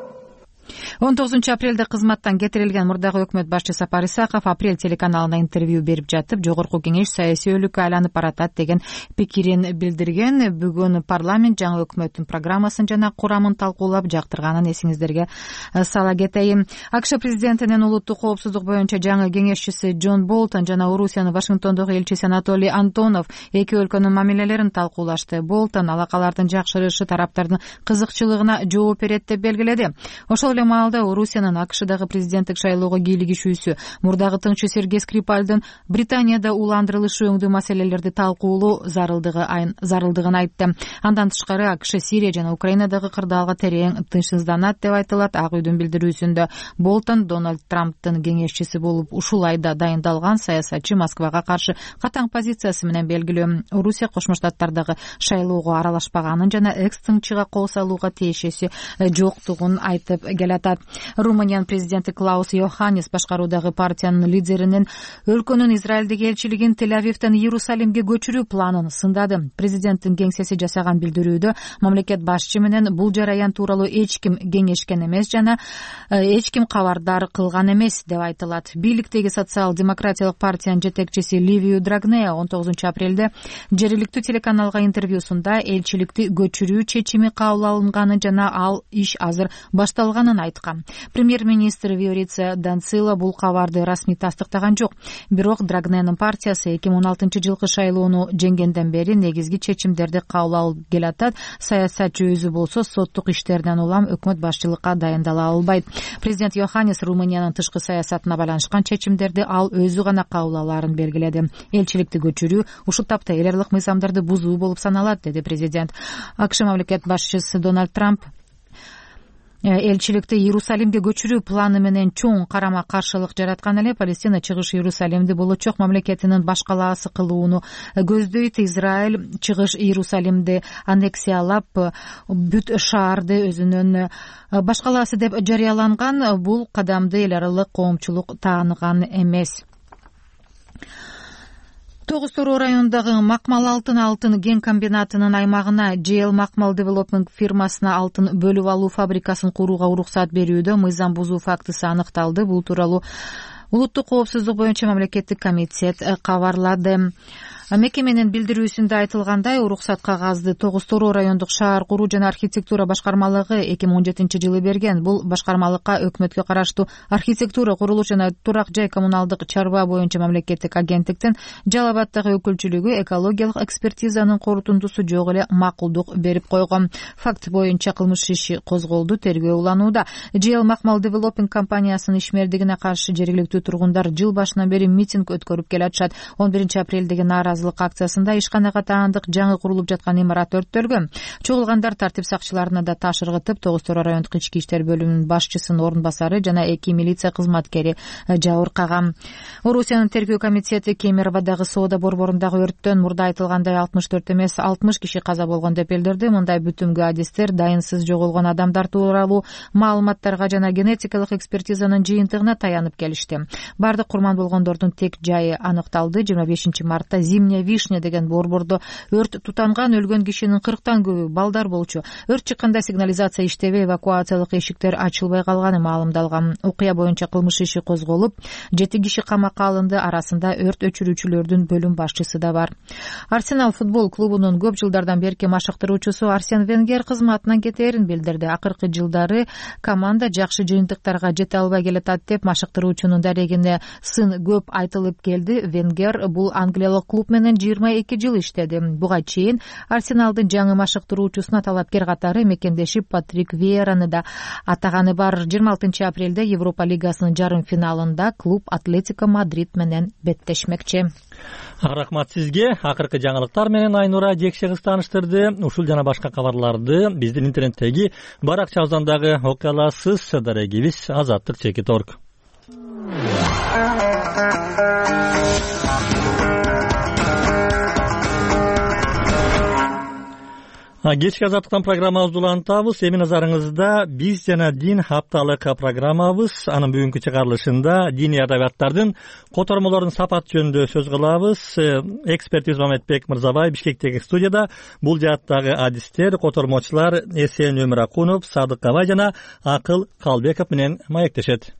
S6: он тогузунчу апрелде кызматтан кетирилген мурдагы өкмөт башчы Сапар Исаков Апрель телеканалына интервью берип жатып, Жогорку кеңеш саясий өлүккө айланып баратат деген пикирин билдирген. Бүгүн парламент жаңы өкмөттүн программасын жана курамын талкуулап жактырганын эсиңиздерге сала кетейин. АКШ президентинин улуттук коопсуздук боюнча жаңы кеңешчиси Джон Болтон жана Орусиянын Вашингтондогу элчиси Анатолий Антонов эки өлкөнүн мамилелерин талкуулашты. Болтон алакалардын жакшырышы тараптардын кызыкчылыгына жооп берет деп белгиледи. Ошол эле маалда Орусиянын АКШдагы президенттик шайлоого кийлигишүүсү, мурдагы тыңчы Сергей Скрипальдын Британияда уландырылышы өңдүү маселелерди талкуулоо зарылдыгын айтты. Андан тышкары АКШ Сирия жана Украинадагы кырдаалга терең тынчсызданат деп айтылат. Ак үйдүн билдирүүсүндө Болтон Дональд Трамптын кеңешчиси болуп ушул айда дайындалган саясатчы Москвага каршы катаң позициясы менен белгилүү. Орусия Кошмо Штаттардагы шайлоого аралашпаганын жана экс тыңчыга кол салууга тиешеси жоктугун айтып келатат. Румыниянын президенти Клаус Йоханнис башкаруудагы партиянын лидеринин өлкөнүн Израилдеги элчилигин Тель-Авивден Иерусалимге көчүрүү планын сындады. Президенттин кеңсеси жасаган билдирүүдө мамлекет башчы менен бул жараян тууралуу эч ким кеңешкен эмес жана эч ким кабардар кылган эмес деп айтылат. Бийликтеги социал-демократиялык партиянын жетекчиси Ливию Драгнея он тогузунчу апрелде жергиликтүү телеканалга интервьюсунда элчиликти көчүрүү чечими кабыл алынганын жана ал иш азыр башталганын айткан. Премьер-министр Виорица Данцила бул кабарды расмий тастыктаган жок. Бирок Драгненин партиясы эки миң он алтынчы жылкы шайлоону жеңгенден бери негизги чечимдерди кабыл алып келатат. Саясатчы өзү болсо соттук иштерден улам өкмөт башчылыкка дайындала албайт. Президент Йоханнис Румыниянын тышкы саясатына байланышкан чечимдерди ал өзү гана кабыл алаарын белгиледи. Элчиликти көчүрүү ушул тапта эл аралык мыйзамдарды бузуу болуп саналат, деди президент. АКШ мамлекет башчысы Дональд Трамп элчиликти Иерусалимге көчүрүү планы менен чоң карама каршылык жараткан эле Палестина чыгыш Иерусалимди болочок мамлекетинин баш калаасы кылууну көздөйт. Израиль чыгыш Иерусалимди аннексиялап бүт шаарды өзүнүн баш калаасы деп жарыяланган. Бул кадамды эл аралык коомчулук тааныган эмес. тогуз тороо районундагы Макмал алтын алтын кен комбинатынын аймагына джей эл Макмал Development фирмасына алтын бөлүп алуу фабрикасын курууга уруксат берүүдө мыйзам бузуу фактысы аныкталды. Бул тууралуу улуттук коопсуздук боюнча мамлекеттик комитет кабарлады. Мекеменин билдирүүсүндө айтылгандай, уруксат кагазды тогуз тороо райондук шаар куруу жана архитектура башкармалыгы эки миң он жетинчи жылы берген. Бул башкармалыкка өкмөткө караштуу архитектура, курулуш жана турак жай коммуналдык чарба боюнча мамлекеттик агенттиктин Жалал Абаддагы өкүлчүлүгү экологиялык экспертизанын корутундусу жок эле макулдук берип койгон. Факт боюнча кылмыш иши козголду, тергөө уланууда. джей эл Макмал Development компаниясынын ишмердигине каршы жергиликтүү тургундар жыл башынан бери митинг өткөрүп келатышат. он биринчи апрелдеги нааразылык акциясында ишканага таандык жаңы курулуп жаткан имарат өрттөлгөн. Чогулгандар тартип сакчыларына да таш ыргытып, тогуз тороо райондук ички иштер бөлүмүнүн башчысынын орун басары жана эки милиция кызматкери жабыркаган. Орусиянын тергөө комитети Кемеровдагы соода борборундагы өрттөн мурда айтылгандай алтымыш төрт эмес алтымыш киши каза болгон деп билдирди. Мындай бүтүнгү адистер дайынсыз жоголгон адамдар тууралуу маалыматтарга жана генетикалык экспертизанын жыйынтыгына таянып келишти. Бардык курман болгондордун тек жайы аныкталды. жыйырма бешинчи мартта Зимняя вишня деген борбордо өрт тутанган, өлгөн кишинин кырктан көбү балдар болчу. Өрт чыкканда сигнализация иштебей, эвакуациялык эшиктер ачылбай калганы маалымдалган. Окуя боюнча кылмыш иши козголуп, жети киши камакка алынды. Арасында өрт өчүрүүчүлөрдүн бөлүм башчысы да бар. Арсенал футбол клубунун көп жылдардан берки машыктыруучусу Арсен Венгер кызматынан кетээрин билдирди. Акыркы жылдары команда жакшы жыйынтыктарга жете албай келатат деп машыктыруучунун дарегине сын көп айтылып келди. Венгер бул англиялык клуб менен жыйырма эки жыл иштеди. Буга чейин Арсеналдын жаңы машыктыруучусуна талапкер катары мекендешип Патрик Виераны да атаганы бар. жыйырма алтынчы апрелде Европа лигасынын жарым финалында клуб Атлетико Мадрид менен беттешмекчи.
S1: Рахмат сизге. Акыркы жаңылыктар менен Айнура Жекшегиз тааныштырды. Ушул жана башка кабарларды биздин интернеттеги баракча абзандагы окуяларсыз садарегибиз азаттык чекит орг. Кечки азаттыктан программабызды улантабыз. Эми назарыңызда биз жана дин хапталык программабыз. Анын бүгүнкү чыгарылышында диний адабияттардын котормолорунун сапаты жөнүндө сөз кылабыз. Эксперт Мамедбек Мырзабай Бишкектеги студияда. Бул жааттагы адистер, котормочулар Эсен Өмүракунов, Садык Кабай жана Акыл Калбеков менен маектешет.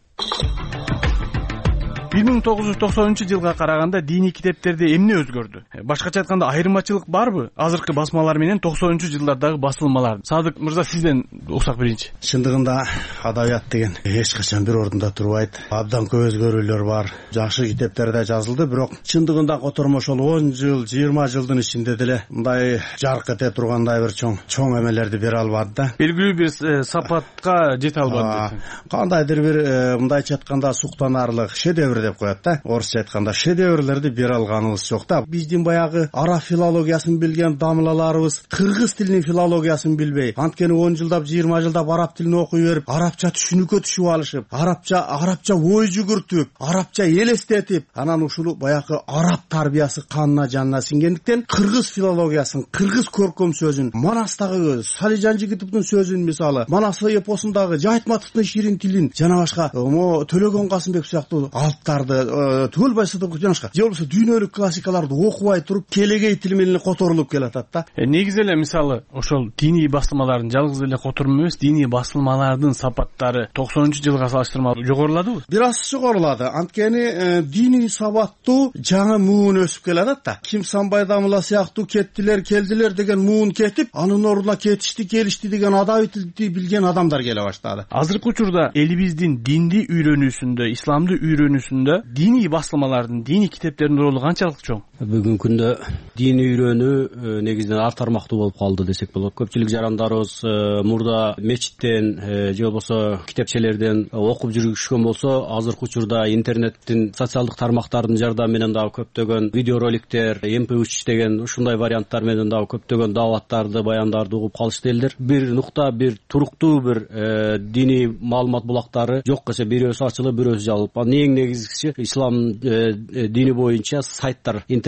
S7: бир миң тогуз жүз токсонунчу жылга караганда диний китептерде эмне өзгөрдү? Башкача айтканда айырмачылык барбы азыркы басмалар менен токсонунчу жылдардагы басылмалар? Садык мырза, сизден уксак биринчи.
S25: Чындыгында адабият деген эч качан бир ордунда турбайт. Абдан көп өзгөрүүлөр бар. Жакшы китептер да жазылды, бирок чындыгында котормошол он жыл, жыйырма жылдын ичинде деле мындай жарк эте тургандай бир чоң чоң эмелерди бере албады да.
S7: Белгилүү бир сапатка жете албады.
S25: Кандайдыр бир мындайча айтканда суктанарлык шедевр деп коет да. Орусча айтканда шедеврлерди бере алганыбыз жок да. Биздин баягы араб филологиясын билген дамлаларыбыз кыргыз тилинин филологиясын билбей, анткени он жылдап, жыйырма жылдап араб тилин окуй берип, арабча түшүнүккө түшүп алышып, арабча арабча ой жүгүртүп, арабча элестетип, анан ушул баягы араб тарбиясы канына жанына сиңгендиктен кыргыз филологиясын, кыргыз көркөм сөзүн, Манастагы Салижан Жигитовдун сөзүн, мисалы, Манас эпосундагы Жайтматовдун ширин тилин жана башка Төлөгөн Касымбек сыяктуу алыптарды түгөл байсытып жанашка же болбосо дүйнөлүк классикаларды окубай туруп келегей тил менен которулуп келатат да.
S7: Негизи эле мисалы ошол диний басылмалардын жалгыз эле которум эмес, диний басылмалардын сапаттары токсонунчу жылга салыштырмалуу жогоруладыбы?
S25: Бир аз жогорулады. Анткени диний сабаттуу жаңы муун өсүп келатат да. Ким Самбай Дамыла сыяктуу кеттилер, келдилер деген муун кетип, анын ордуна кетишти, келишти деген адабий тилди билген адамдар келе баштады.
S7: Азыркы учурда элибиздин динди үйрөнүүсүндө, исламды үйрөнүүсүндө диний басылмалардын, диний китептердин ролу канчалык чоң?
S8: Бүгүнкү күндө дин үйрөнүү негизинен ар тармактуу болуп калды десек болот. Көпчүлүк жарандарыбыз мурда мечиттен же болбосо китепчелерден окуп жүрүшкөн болсо, азыркы учурда интернеттин, социалдык тармактардын жардамы менен дагы көптөгөн видеороликтер, эм пэ үч деген ушундай варианттар менен дагы көптөгөн дааваттарды, баяндарды угуп калышты элдер. Бир нукта, бир туруктуу бир диний маалымат булактары жок эсе бирөөсү ачылып, бирөөсү жабылып. Эң негизгиси ислам дини боюнча сайттар, интернет сайттар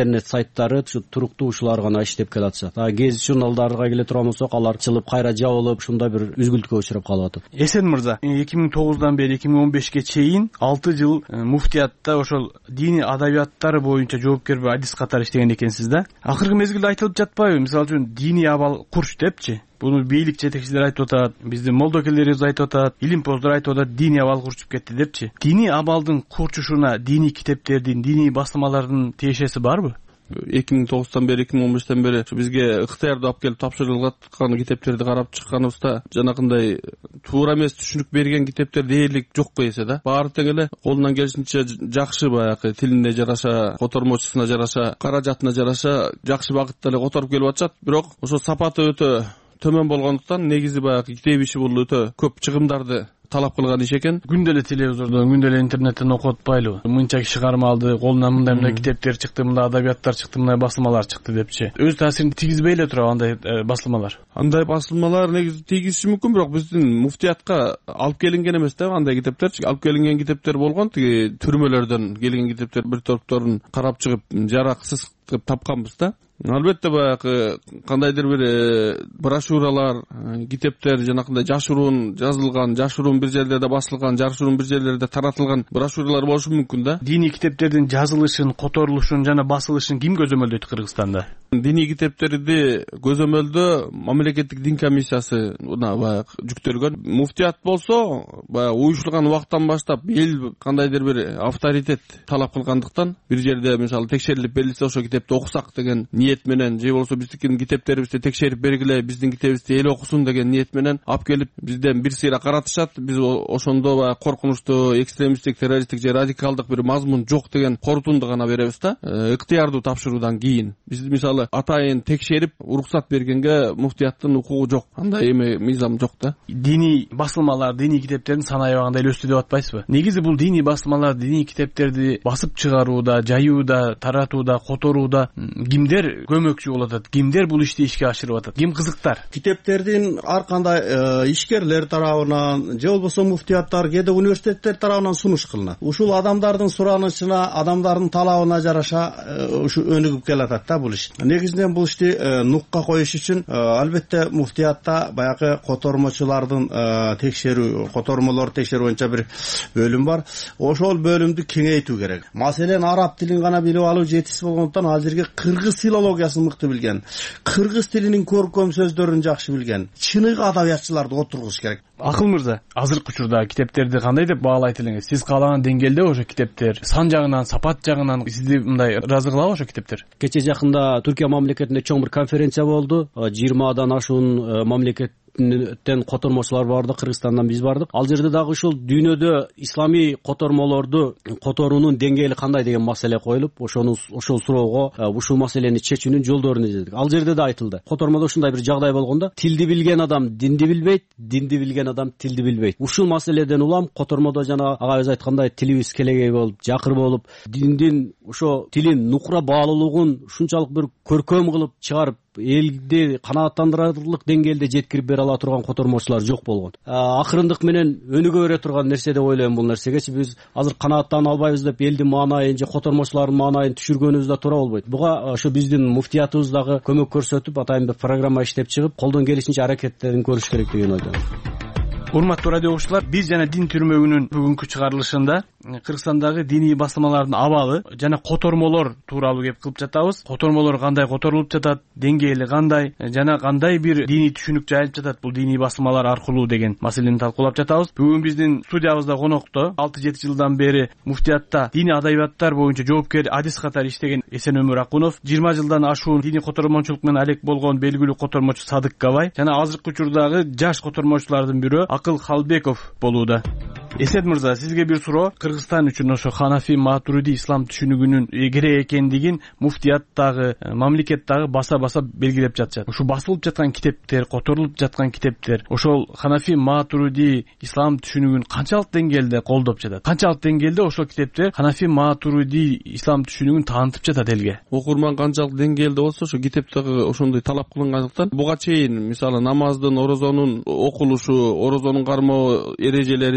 S8: сайттары туруктуу ушулар гана иштеп келатышат. А гезит журналдарга келе турган болсок, алар чылып кайра жабылып ушундай бир үзгүлтүккө учурап калып атат.
S7: Эсен мырза, эки миң тогуздан бери эки миң он бешке чейин алты жыл муфтиятта ошол диний адабияттар боюнча жоопкер адис катары иштеген экенсиз да. Акыркы мезгилде айтылып жатпайбы? Мисалы үчүн диний абал курч депчи. Буну бийлик жетекчилери айтып атат, биздин молдокелерибиз айтып атат, илимпоздор айтып атат, диний абал курчуп кетти депчи. Диний абалдын курчушуна диний китептердин, диний басылмалардын тиешеси барбы?
S4: эки миң тогуздан бери эки миң он бештен бери бизге ыктыярды алып келип тапшырылган китептерди карап чыкканыбызда жанакындай туура эмес түшүнүк берген китептер дээрлик жокко эсе да. Баары тең эле колунан келишинче жакшы баягы тилине жараша, котормочусуна жараша, каражатына жараша жакшы багытта эле которуп келип атышат. Бирок ошо сапаты өтө төмөн болгондуктан негизи баягы китеп иши бул өтө көп чыгымдарды талап кылган иш экен.
S7: Күндө эле телевизордон, күндө эле интернеттен окуп атпайлыбы? Мынча киши кармалды, колунан мындай мындай китептер чыкты, мындай адабияттар чыкты, мындай басылмалар чыкты депчи. Өз таасирин тийгизбей эле турабы андай басылмалар?
S4: Андай басылмалар негизи тийгизиши мүмкүн, бирок биздин муфтиятка алып келинген эмес да андай китептерчи. Алып келинген китептер болгон, тиги түрмөлөрдөн келген китептер бир топторун карап чыгып, жараксыз кылып тапканбыз да. Албетте баягы кандайдыр бир брошюралар, китептер жанакындай жашыруун жазылган, жашыруун бир жерлерде басылган, жашыруун бир жерлерде таратылган брошюралар болушу мүмкүн да.
S7: Диний китептердин жазылышын, которулушун жана басылышын ким көзөмөлдөйт Кыргызстанда?
S4: Диний китептерди көзөмөлдөө мамлекеттик дин комиссиясы баягы жүктөлгөн. Муфтият болсо баягы уюшулган убакыттан баштап эл кандайдыр бир авторитет талап кылгандыктан бир жерде мисалы текшерилип берилсе ошо китепти окусак деген ниет менен, же болбосо биздикин китептерибизди текшерип бергиле, биздин китебибизди эл окусун деген ниет менен алып келип бизден бир сыйра каратышат. Биз ошондо баягы коркунучтуу, экстремисттик, террористтик же радикалдык бир мазмун жок деген корутунду гана беребиз да. Ыктыярдуу тапшыруудан кийин биз мисалы атайын текшерип уруксат бергенге муфтияттын укугу жок. Андай эме мыйзам жок да.
S7: Диний басылмалар, диний китептердин саны аябагында эле өстү деп атпайсызбы? Негизи бул диний басылмалар, диний китептерди басып чыгарууда, жаюуда, таратууда, которууда кимдер көмөкчү болуп атат? Кимдер бул ишти ишке ашырып атат? Ким кызыктар?
S3: Китептердин ар кандай ишкерлер тарабынан же болбосо муфтияттар, кээде университеттер тарабынан сунуш кылынат. Ушул адамдардын суранычына, адамдардын талабына жараша ушу өнүгүп келатат да бул иш. Негизинен бул ишти нукка коюш үчүн албетте муфтиятта баягы котормочулардын текшерүү, котормолор текшерүү боюнча бир бөлүм бар. Ошол бөлүмдү кеңейтүү керек. Маселен араб тилин гана билип алуу жетишсиз болгондуктан ал жерге кыргыз филологиясын мыкты билген, кыргыз тилинин көркөм сөздөрүн жакшы билген чыныгы адабиятчыларды отургуш керек.
S7: Акыл мырза, азыркы учурда китептерди кандай деп баалайт элеңиз? Сиз каалаган деңгээлде ошо китептер сан жагынан, сапат жагынан сизди мындай ыраазы кылабы ошо китептер?
S8: Кече жакында Түркия мамлекетинде чоң бир конференция болду. жыйырмадан ашуун мамлекет тен котормочулар барды, Кыргызстандан биз бардык. Ал жерде дагы ушул дүйнөдө исламий котормолорду которуунун деңгээли кандай деген маселе коюлуп, ошону ошол суроого ушул маселени чечүүнүн жолдорун издедик. Ал жерде да айтылды. Котормодо ушундай бир жагдай болгондо, тилди билген адам динди билбейт, динди билген адам тилди билбейт. Ушул маселеден улам котормодо жана агайыбыз айткандай тилибиз келегей болуп, жакыр болуп, диндин ошо тилин нукура баалуулугун ушунчалык бир көркөм кылып чыгарып, элди канааттандырарлык деңгээлде жеткирип бере ала турган котормочулар жок болгон. Акырындык менен өнүгө бере турган нерсе деп ойлойм бул нерсегечи. Биз азыр канааттана албайбыз деп элдин маанайын же котормочулардын маанайын түшүргөнүбүз да туура болбойт. Буга ошо биздин муфтиятыбыз дагы көмөк көрсөтүп, атайын бир программа иштеп чыгып, колдон келишинче аракеттерин көрүш керек деген ойдомун.
S7: Урматтуу радио угуучулар, биз жана дин түрмөгүнүн бүгүнкү чыгарылышында Кыргызстандагы диний басылмалардын абалы жана котормолор тууралуу кеп кылып жатабыз. Котормолор кандай которулуп жатат, деңгээли кандай жана кандай бир диний түшүнүк жайылып жатат бул диний басылмалар аркылуу деген маселени талкуулап жатабыз. Бүгүн биздин студиябызда конокто алты жети жылдан бери муфтиятта диний адабияттар боюнча жоопкер адис катары иштеген Эсенөмүр Акунов, жыйырма жылдан ашуун диний котормочулук менен алек болгон белгилүү котормочу Садык Габай жана азыркы учурдагы жаш котормочулардын бирөө Акыл Халбеков болууда. Эсет мырза, сизге бир суроо. Кыргызстан үчүн ошо Ханафи Матуриди ислам түшүнүгүнүн керек экендигин муфтияттагы, мамлекеттагы баса-баса белгилеп жатышат. Ушу басылып жаткан китептер, которулуп жаткан китептер ошол Ханафи Матуриди ислам түшүнүгүн канчалык деңгээлде колдоп жатат? Канчалык деңгээлде ошол китептер Ханафи Матуриди ислам түшүнүгүн таанытып жатат элге?
S4: Окурман канчалык деңгээлде болсо, ошо китептеги ошондой талап кылынгандыктан буга чейин мисалы намаздын, орозонун окулушу, орозонун кармоо эрежелери,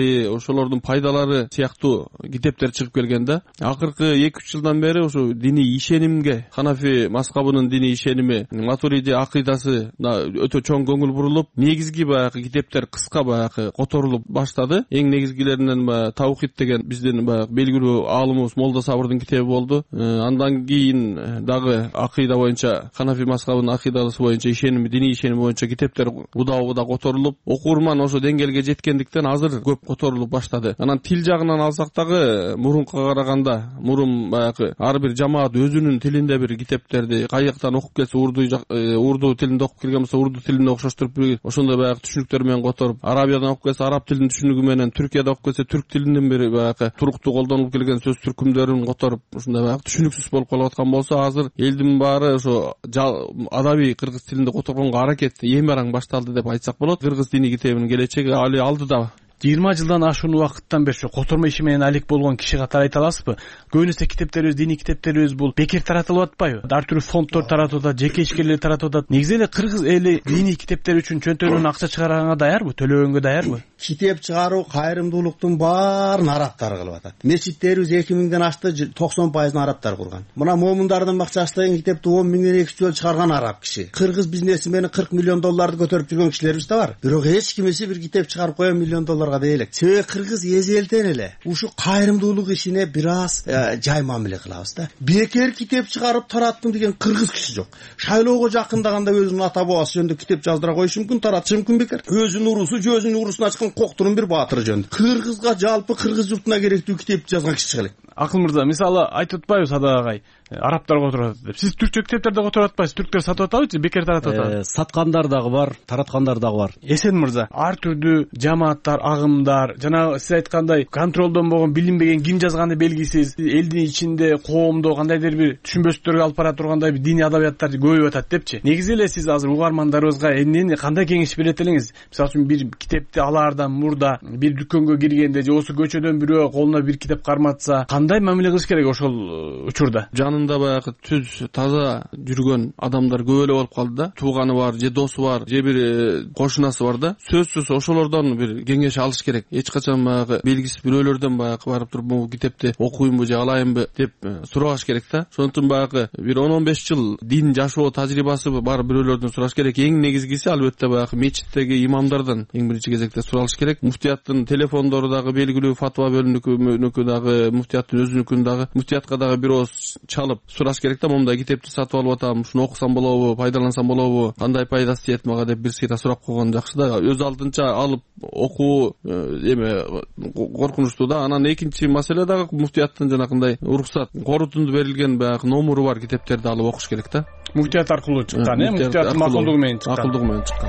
S4: ошолордун пайдалары сыяктуу китептер чыгып келген да. Акыркы эки үч жылдан бери ошо диний ишенимге, Ханафи мазхабынын диний ишеними, Матуриди акыйдасы өтө чоң көңүл бурулуп, негизги баягы китептер кыска баягы которулуп баштады. Эң негизгилеринен баягы Таухид деген биздин баягы белгилүү аалымыбыз Молда Сабырдын китеби болду. Андан кийин дагы акыйда боюнча, Ханафи мазхабынын акыйдасы боюнча ишеними, диний ишеними боюнча китептер убада-убада которулуп, окуурман ошо деңгээлге жеткендиктен азыр көп которулуп баштады. Анан тил жагынан алсак дагы мурункуга караганда, мурун баягы ар бир жамаат өзүнүн тилинде бир китептерди каяктан окуп келсе, урду урду тилинде окуп келген болсо, урду тилинде окшоштуруп бир ошондой баягы түшүнүктөр менен которуп, арабиядан окуп келсе, араб тилинин түшүнүгү менен, түркияда окуп келсе, түрк тилинин бир баягы туруктуу колдонулуп келген сөз түркүмдөрүн которуп, ушундай баягы түшүнүксүз болуп калып аткан болсо, азыр элдин баары ошо адабий кыргыз тилинде которгонго аракет эң бараң башталды деп айтсак болот. Кыргыз диний китебинин келечеги али алдыда.
S7: жыйырма жылдан ашуун убакыттан бери котормо иши менен алек болгон киши катары айта аласызбы? Көбүнесе китептерибиз, диний китептерибиз бул бекер таратылып атпайбы? Ар түрдүү фонддор таратып атат, жеке ишкерлер таратып атат. Негизи эле кыргыз эли диний китептер үчүн чөнтөгүнөн акча чыгарганга даярбы? Төлөгөнгө даярбы?
S3: Китеп чыгаруу кайрымдуулуктун баарын арабтар кылып атат. Мечиттерибиз эки миңден ашты, токсон пайызын арабтар курган. Мына момундардын бакчасы деген китепти он миңден эки жүз жол чыгарган араб киши. Кыргыз бизнесмени кырк миллион долларды көтөрүп жүргөн кишилерибиз да бар. Бирок эч кимиси бир китеп чыгарып коюп миллион долларга дей элек. Себеби кыргыз эзелтен эле ушу кайрымдуулук ишине бир аз жай мамиле кылабыз да. Бекер китеп чыгарып тараттым деген кыргыз киши жок. Шайлоого жакындаганда өзүнүн ата бабасы жөнүндө китеп жаздыра коюшу мүмкүн, таратышы мүмкүн бекер. Өзүнүн урусу, өзүнүн урусуна ачкан коктунун бир баатыры жөнүндө. Кыргызга жалпы кыргыз журтуна керектүү китепти жазган киши чыга элек.
S7: Акыл мырза, мисалы айтып атпайбыз Садак агай, арабтар которуп атат деп. Сиз түркчө китептерди которуп атпайсыз, түрктөр сатып атабы, бекер таратып атабы?
S8: Саткандар дагы бар, тараткандар дагы бар.
S7: Эсен мырза, ар түрдүү жамааттар, агымдар, жана сиз айткандай контролдон болгон, билинбеген, ким жазганы белгисиз, элдин ичинде, коомдо кандайдыр бир түшүнбөстөргө алып бара тургандай бир диний адабияттар көбөйүп атат депчи. Негизи эле сиз азыр угармандарыбызга эмнени кандай кеңеш берет элеңиз? Мисалы үчүн бир китепти алаардан мурда бир дүкөнгө киргенде же осы көчөдөн бирөө колуна бир китеп карматса, кандай мамиле кылыш керек ошол учурда?
S4: Жанында баягы түз таза жүргөн адамдар көп эле болуп калды да. Тууганы бар, же досу бар, же бир кошунасы бар да. Сөзсүз ошолордон бир кеңеш алыш керек. Эч качан баягы белгисиз бирөөлөрдөн баягы барып туруп бул китепти окуймбу же алайынбы деп сурабаш керек да. Ошондуктан баягы бир он он беш жыл дин жашоо тажрыйбасы бар бирөөлөрдөн сураш керек. Эң негизгиси албетте баягы мечиттеги имамдардан эң биринчи кезекте суралыш керек. Муфтияттын телефондору дагы белгилүү, фатва бөлүнүкү дагы, муфтияттын өзүнүкүн дагы, муфтиятка дагы бир ооз чалып сураш керек да. Момундай китепти сатып алып атам, ушуну окусам болобу, пайдалансам болобу, кандай пайдасы тиет мага деп бир сыйра сурап койгон жакшы да. Өз алдынча алып окуу эме коркунучтуу да. Анан экинчи маселе дагы муфтияттын жанакындай уруксат, корутунду берилген баягы номуру бар китептерди алып окуш керек да.
S7: Муфтият аркылуу чыккан, э, муфтияттын макулдугу менен чыккан.
S4: Макулдугу менен чыккан.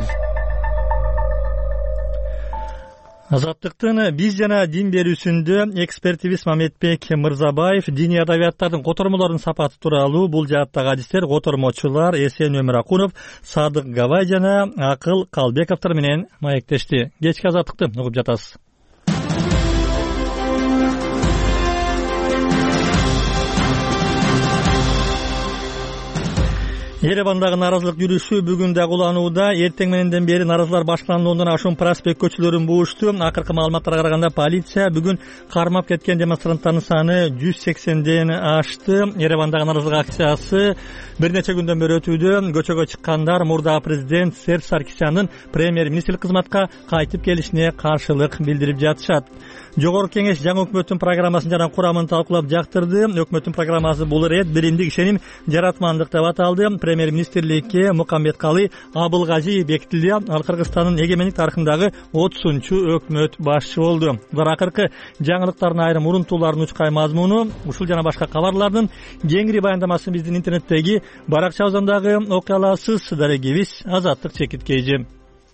S1: Азаттыктын биз жана дин берүүсүндө экспертибиз Мамедбек Мырзабаев диний адабияттардын котормолорунун сапаты тууралуу бул жааттагы адистер котормочулар Эсен Өмүракунов, Садык Гавай жана Акыл Калбековдор менен маектешти. Кечки азаттыкты угуп жатасыз. Еревандагы наразылык жүрүшү бүгүн да уланууда. Эртең мененден бери наразылар башталгандон ашуун проспект көчөлөрүн буушту. Акыркы маалыматтарга караганда полиция бүгүн кармап кеткен демонстранттардын саны жүз сексенден ашты. Еревандагы наразылык акциясы бир нече күндөн бери өтүүдө. Көчөгө чыккандар мурдагы президент Серж Саркисяндын премьер-министрлик кызматка кайтып келишине каршылык билдирип жатышат. Жогорку кеңеш жаңы өкмөттүн программасын жана курамын талкуулап жактырды. Өкмөттүн программасы бул ирет биримдик ишеним жаратмандык деп аталды. Премьер-министрликке Мукамбеткалы Абылгажи бекитилди. Ал Кыргызстандын эгемендик тарыхындагы отузунчу өкмөт башчы болду. Булар акыркы жаңылыктардын айрым урунтууларын учкай мазмуну, ушул жана башка кабарлардын кеңири баяндамасын биздин интернеттеги баракчабыздагы окуя аласыз. Дарегибиз Азаттык чекиткейжи.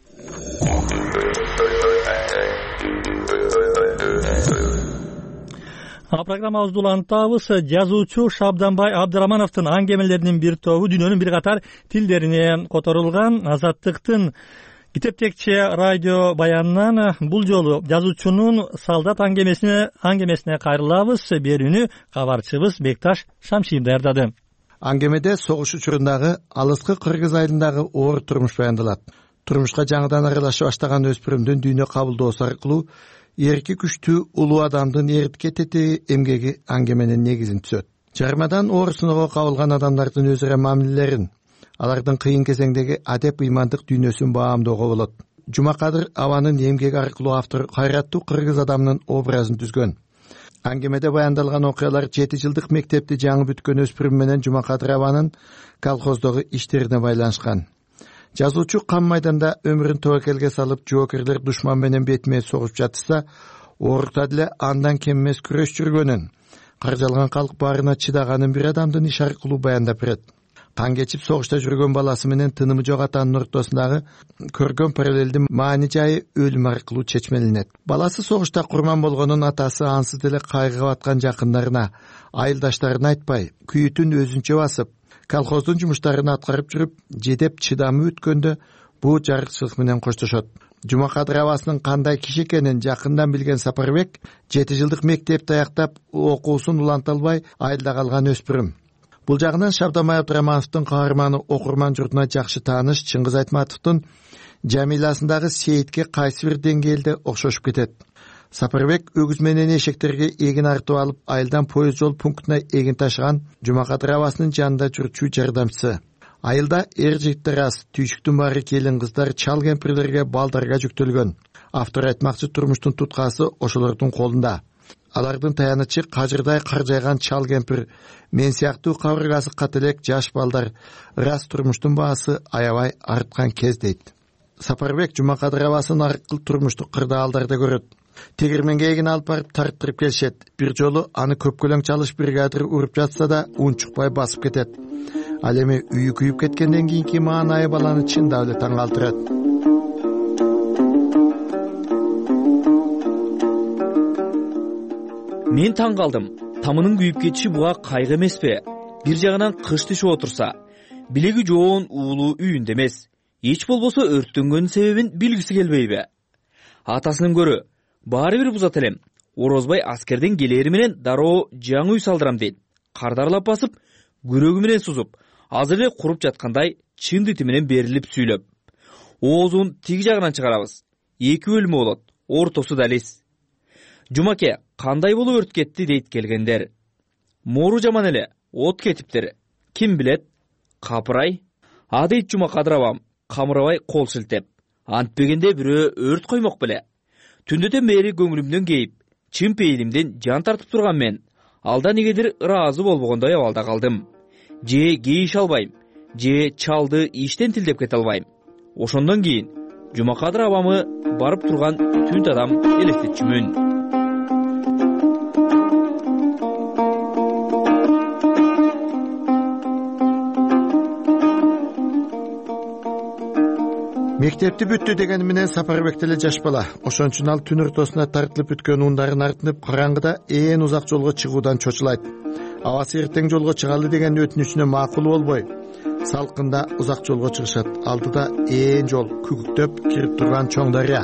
S1: А программабызды улантабыз. Жазуучу Шабданбай Абдырамановдун аңгемелеринин бир тобу дүйнөнүн бир катар тилдерине которулган. Азаттыктын китептекче радио баянынан бул жолу жазуучунун солдат аңгемесине аңгемесине кайрылабыз. Берүүнү кабарчыбыз Бекташ Шамшиев даярдады.
S2: Аңгемеде согуш учурундагы алыскы Кыргыз айылындагы оор турмуш баяндалат. Турмушка жаңыдан аралаша баштаган өспүрүмдүн дүйнө кабылдоосу аркылуу эрки күчтүү улуу адамдын эритке тетеги эмгеги аңгеменин негизин түзөт. Жарымадан оорусунга кабылган адамдардын өзара мамилелерин, алардын кыйын кезеңдеги адеп ыймандык дүйнөсүн баамдоого болот. Жумакадыр Абанын эмгеги аркылуу автор кайраттуу кыргыз адамынын образын түзгөн. Аңгемеде баяндалган окуялар жети жылдык мектепти жаңы бүткөн өспүрүм менен Жумакадыр Абанын колхоздогу иштерине байланышкан. Жазуучу кам майданда өмүрүн тобокелге салып, жоокерлер душман менен бетме согуп жатса, орукта деле андан кем эмес күрөш жүргөнүн, каржалган калк баарына чыдаганын бир адамдын иш аркылуу баяндап берет. Кан кечип согушта жүргөн баласы менен тынымы жок атанын ортосундагы көргөн параллелдин маани жайы өлүм аркылуу чечмеленет. Баласы согушта курман болгонун атасы ансыз деле кайгыга баткан жакындарына, айылдаштарына айтпай, күйүтүн өзүнчө басып, колхоздун жумуштарын аткарып жүрүп, жедеп чыдамы өткөндө бул жарыкчылык менен коштошот. Жумакадыр Абасынын кандай киши экенин жакындан билген Сапарбек жети жылдык мектепти аяктап, окуусун уланта албай айылда калган өспүрүм. Бул жагынан Шабдамай Абдырамановдун каарманы окурман журтуна жакшы тааныш Чыңгыз Айтматовдун Жамиласындагы Сейитке кайсы бир деңгээлде окшошуп кетет. Сапарбек өгүз менен эшектерге эгин артып алып, айылдан поезд жол пунктуна эгин ташыган Жумакадыр Абасынын жанында жүрчү жардамчысы. Айылда эр жигиттер аз, түйшүктүн баары келин кыздар, чал кемпирлерге, балдарга жүктөлгөн. Автор айтмакчы турмуштун туткасы ошолордун колунда. Алардын таянычы кажырдай каржайган чал кемпир, мен сыяктуу кабыргасы кателек жаш балдар, ырас турмуштун баасы аябай арткан кез дейт. Сапарбек Жумакадыр Абасын аркыл турмуштук кырдаалдарда көрөт. Тегирменге эгин алып барып тарттырып келишет. Бир жолу аны көпкөлөң чалыш бригадир уруп жатса да унчукпай басып кетет. Ал эми үйү күйүп кеткенден кийинки маанайы баланы чындап эле таң калтырат.
S9: Мен таң калдым. Тамынын күйүп кетиши буга кайгы эмеспи? Бир жагынан кыш түшүп отурса, билеги жоон уулу үйүндө эмес. Эч болбосо өрттөнгөнүн себебин билгиси келбейби? Атасынан көрө баары бир бузат элем. Орозбай аскерден келери менен дароо жаңы үй салдырам дейт. Кардарлап басып, күрөгү менен сузуп, азыр эле куруп жаткандай чын дити менен берилип сүйлөп. Оозун тиги жагынан чыгарабыз. Эки бөлмө болот, ортосу далис. Жумаке, кандай болуп өрт кетти дейт келгендер. Мору жаман эле, от кетиптир. Ким билет? Капырай. А дейт Жумакадыр Абам, камырабай кол шилтеп. Антпегенде бирөө өрт коймок беле. Түндөтөн бери көңүлүмдөн кейип, чын пейилимден жан тартып турган мен, алда негедир ыраазы болбогондой абалда калдым. Же кейиш албайм, же чалды иштен тилдеп кете албайм. Ошондон кийин Жумакадыр Абамы барып турган түнт адам элестетчүмүн.
S2: Мектепти бүттү дегени менен Сапарбек деле жаш бала. Ошон үчүн ал түн ортосуна тартылып бүткөн ундарын артынып, караңгыда ээн узак жолго чыгуудан чочулайт. Абасы эртең жолго чыгалы деген өтүнүчүнө макул болбой, салкында узак жолго чыгышат. Алдыда ээн жол күгүктөп кирип турган чоң дарыя.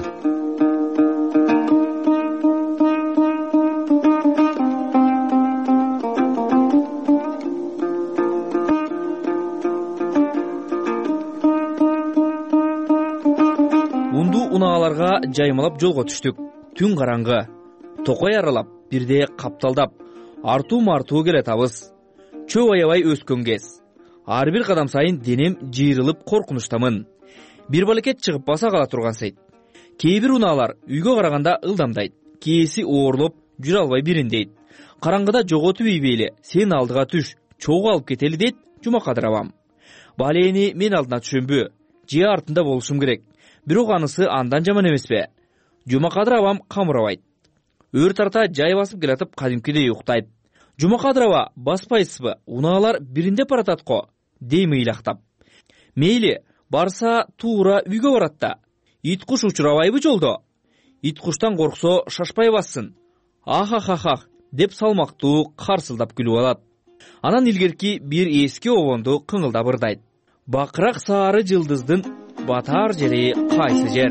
S9: Унааларга жаймалап жолго түштүк. Түн караңгы. Токой аралап, бирде капталдап, артуу мартуу келатабыз. Чөө аябай өскөн кез. Ар бир кадам сайын денем жыйрылып коркунучтамын. Бир балекет чыгып баса кала турган сейт. Кээ бир унаалар үйгө караганда ылдамдайт. Кээси оорлоп жүрө албай бириндейт. Караңгыда жоготуп ийбейли, сен алдыга түш, чогуу алып кетели дейт Жумакадыр Абам. Балени мен алдына түшөмбү? Же артында болушум керек. Бирок анысы андан жаман эмеспи? Жумакадыр Абам камырабайт. Өр тарта жай басып келатып кадимкидей уктайт. Жумакадыр Аба баспайсызбы? Унаалар биринде барататко, дейм ыйлактап. Мейли, барса туура үйгө барат да. Ит куш учурабайбы жолдо? Ит куштан корксо шашпай бассын. Ахахахах деп салмактуу карсылдап күлүп алат. Анан илгерки бир эски обонду кыңылдап ырдайт. Бакырак саары жылдыздын батар жери кайсы жер?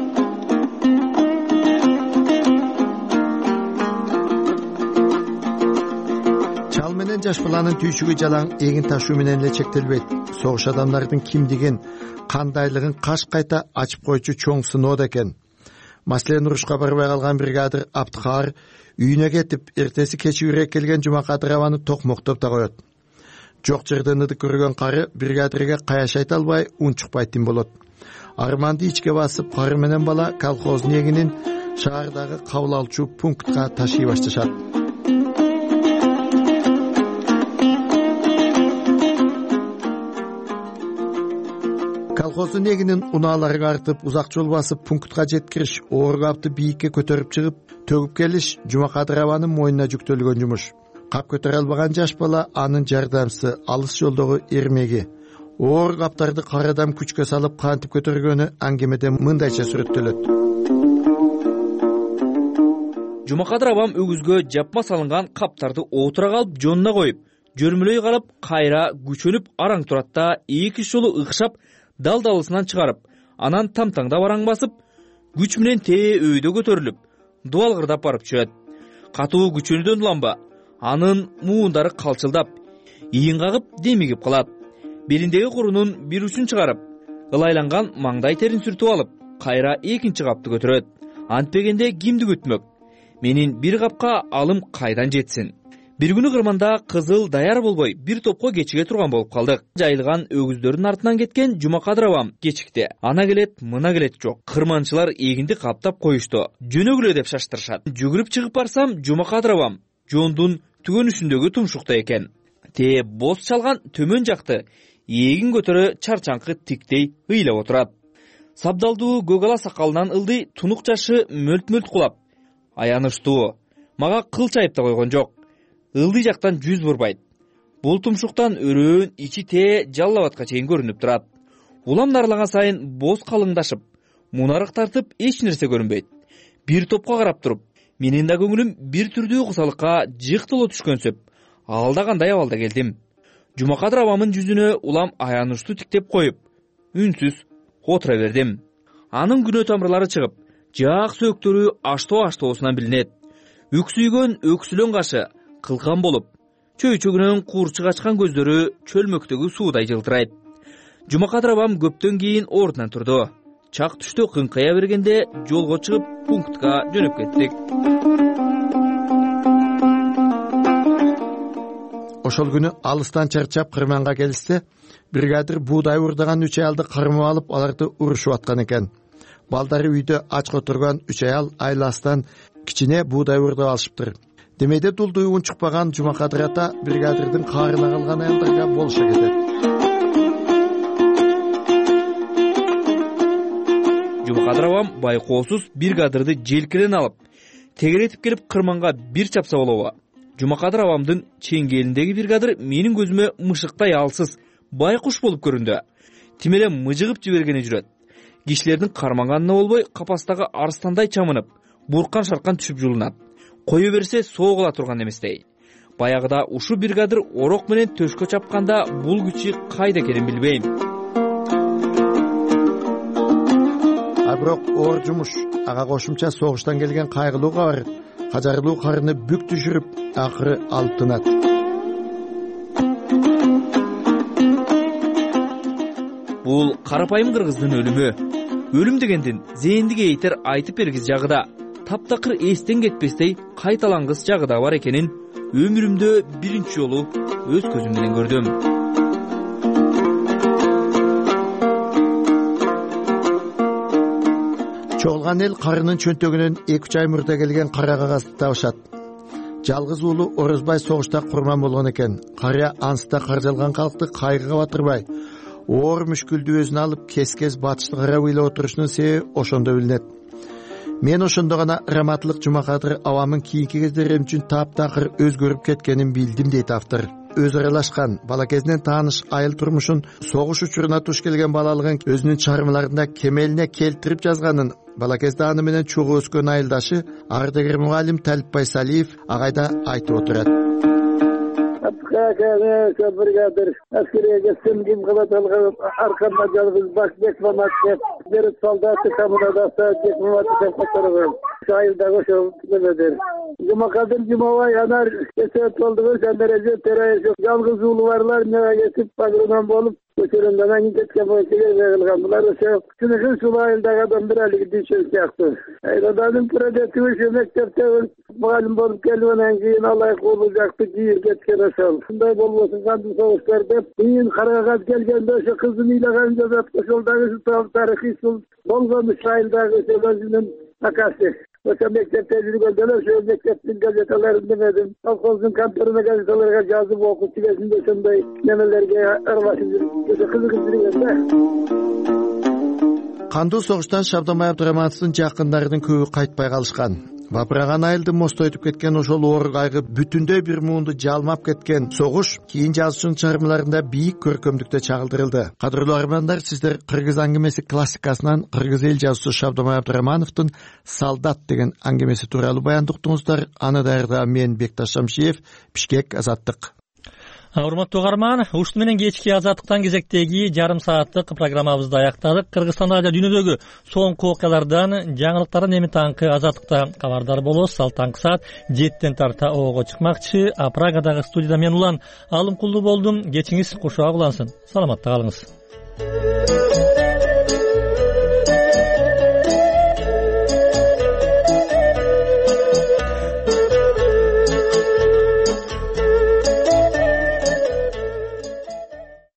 S2: Чал менен жаш баланын түйшүгү жалаң эгин ташуу менен эле чектелбейт. Согуш адамдардын кимдигин, кандайлыгын каш кайта ачып койчу чоң сыноо экен. Маселен урушка барбай калган бригадир Абдыхар үйүнө кетип, эртеси кечүүрөөк келген Жумакадыр абаны токмоктоп да коет. Жок жерден ыдык көргөн кары бригадирге каяш айта албай унчукпайтын болот. Арманды ичке басып, кары менен бала колхоздун эгинин шаардагы кабыл алчу пунктка ташый башташат. Колхоздун эгинин унаалары артып, узак жол басып пунктка жеткириш, оор капты бийикке көтөрүп чыгып, төгүп келиш Жумакадыр абанын мойнуна жүктөлгөн жумуш. Кап көтөрө албаган жаш бала анын жардамчысы, алыс жолдогу эрмеги. Оор каптарды карадам күчкө салып кантип көтөргөнү аңгемеде мындайча сүрөттөлөт.
S9: Жумакадыр абам өгүзгө жапма салынган каптарды отура калып жонуна коюп, жөрмөлөй карап, кайра күчөнүп араң турат да эки жолу ыкшап дал-далысынан чыгарып, анан тамтаңда бараң басып, күч менен тээ өйдө көтөрүлүп, дубалгырдап барып чөт. Катуу күчөнүүдөн уламба, анын муундары калчылдап, ийин кагып, демигип калат. Белиндеги курунун бир учун чыгарып, ылайланган маңдай терин сүртүп алып, кайра экинчи капты көтөрөт. Антпегенде кимди күтмөк? Менин бир капка алым кайдан жетсин? Бир күнү кырманда кызыл даяр болбой, бир топко кечиге турган болуп калдык. Жайылган өгүздөрдүн артынан кеткен Жумакадыр абам кечикте. Ана келет, мына келет жок. Кырманчылар эгинди каптап коюшту. Жөнөгүлө деп шаштырышат. Жүгүрүп чыгып барсам, Жумакадыр абам жондун түгөнүшүндөгү тумшукта экен. Те боз чалган төмөн жакты эгин көтөрө чарчаңкы тиктей ыйлап отурат. Сабдалдуу көгала сакалынан ылдый тунук жашы мөлт-мөлт кулап. Аянычтуу. Мага кыл чайып да койгон жок. Ылдый жактан жүз бурбайт. Бул тумшуктан өрөөн ичи те жаллабатка чейин көрүнүп турат. Улам нарлаган сайын боз калыңдашып, мунарык тартып эч нерсе көрүнбөйт. Бир топко карап туруп, менин да көңүлүм бир түрдүү кусалыкка жыктылы түшкөнсөп, алдагандай абалда келдим. Жумакадыр абамын жүзүнө улам аянычтуу тиктеп коюп, үнсүз отура бердим. Анын күнөө тамырлары чыгып, жаак сөөктөрү аштоо-аштоосунан билинет. Үксүйгөн өксүлөн кашы кылкан болуп, чөйчөгүнөн куурчук ачкан көздөрү чөлмөктөгү суудай жылтырайт. Жумакадыр абам көптөн кийин ордунан турду. Чак түштө кыңкая бергенде жолго чыгып пунктка жөнөп кеттик.
S2: Ошол күнү алыстан чарчап кырманга келишсе, бригадир буудай урдаган үч аялды кармап алып, аларды урушуп аткан экен. Балдары үйдө ач отурган үч аял айластан кичине буудай урдап алышыптыр. Демейде дулдуй унчукпаган Жумакадыр ата бригадирдин каарына калган аялдарга болуша кетет.
S9: Жумакадыр абам байкоосуз бригадирди желкеден алып, тегеретип келип кырманга бир чапса болобу. Жумакадыр абамдын чеңгелиндеги бригадир менин көзүмө мышыктай алсыз, байкуш болуп көрүндү. Тимеле мыжыгып жибергени жүрөт. Кишилердин карманганына болбой, капастагы арстандай чамынып, буркан шаркан түшүп жулунат. Кое берсе согула турган эместей. Баягыда ушу бригадир орок менен төшкө чапканда бул күчү кайда экенин билбейм.
S2: А бирок оор жумуш, ага кошумча согуштан келген кайгылуу кабар, кажарылуу карыны бүк түшүрүп, акыры алып тынат.
S9: Бул карапайым кыргыздын өлүмү. Өлүм дегендин зээндик эйтер айтып бергиз жагыда, таптакыр эстен кетпестей кайталангыс жагыда бар экенин өмүрүмдө биринчи жолу өз көзүм менен көрдүм.
S2: Чогулган эл карынын чөнтөгүнөн эки үч ай мурда келген кара кагазды табышат. Жалгыз уулу Орозбай согушта курман болгон экен. Карыя анста каржалган калкты кайгыга батырбай, оор мүшкүлдү өзүнө алып кес-кес батышты карап ыйлап отурушунун себеби ошондо билинет. Мен ошондо гана раматтылык Жумакадыр абамын кийинки кездерим үчүн таптакыр өзгөрүп кеткенин билдим дейт автор. Өз аралашкан, бала кезинен тааныш айыл турмушун, согуш учуруна туш келген балалыгын өзүнүн чыгармаларында кемелине келтирип жазганын, бала кезде аны менен чогуу өскөн айылдашы ардагер мугалим Талипбай Салиев агайда айтып отурат.
S10: Бригадир аскерге кетсем ким кылат алган аркамда жалгыз баш бекмамат деп берип солдаты коммунада бекмамат деп которгон. айылдагы ошол немедер Жумакадыр Жумабай анар эсеп болдугу сендереже терайсы жалгыз уулу барлар мага кетип агроном болуп көчөрөндөн анан кеткен боюнча кылган булар ошо чыныгы ушул айылдагы адамдар алиги дүйшөн сыяктуу айладанын приоритети ушу мектепте мугалим болуп келип анан кийин алайык уулу жакты кийип кеткен ошол ушундай болбосун кандуу согуштар деп кийин карагат келгенде ошо кызын ыйлаган жазат ошол дагы тарыхый болгон ушу айылдагы өзүнүн акасы ошо мектепте жүргөндө эле ошо мектептин газеталарын немедим колхоздун конторуна газеталарга жазып окуп кезинде ошондой немелерге аралашып жүрүп ошо кызыгып жүргөн да.
S2: Кандуу согуштан Шабдамай Абдырамановдун жакындарынын көбү кайтпай калышкан. Бапыраган айылды мостойтуп кеткен ошол оор кайгы бүтүндөй бир муунду жалмап кеткен согуш кийин жазуучунун чыгармаларында бийик көркөмдүктө чагылдырылды. Кадырлуу армандар, сиздер Кыргыз аңгемеси классикасынан Кыргыз эл жазуучусу Шабдамай Абдырамановдун Солдат деген аңгемеси тууралуу баяндап уктуңуздар. Аны даярдаган мен Бекташ Шамшиев, Бишкек, Азаттык.
S1: Урматтуу угарман, ушуну менен кечки Азаттыктан кезектеги жарым сааттык программабызды аяктадык. Кыргызстанда жана дүйнөдөгү соңку окуялардан, жаңылыктардан эми таңкы Азаттыкта кабардар болобуз. Ал таңкы саат жетиден тарта оого чыкмакчы. А Прагадагы студияда мен Улан Алымкулдуу болдум. Кечиңиз кушак улансын. Саламатта калыңыз.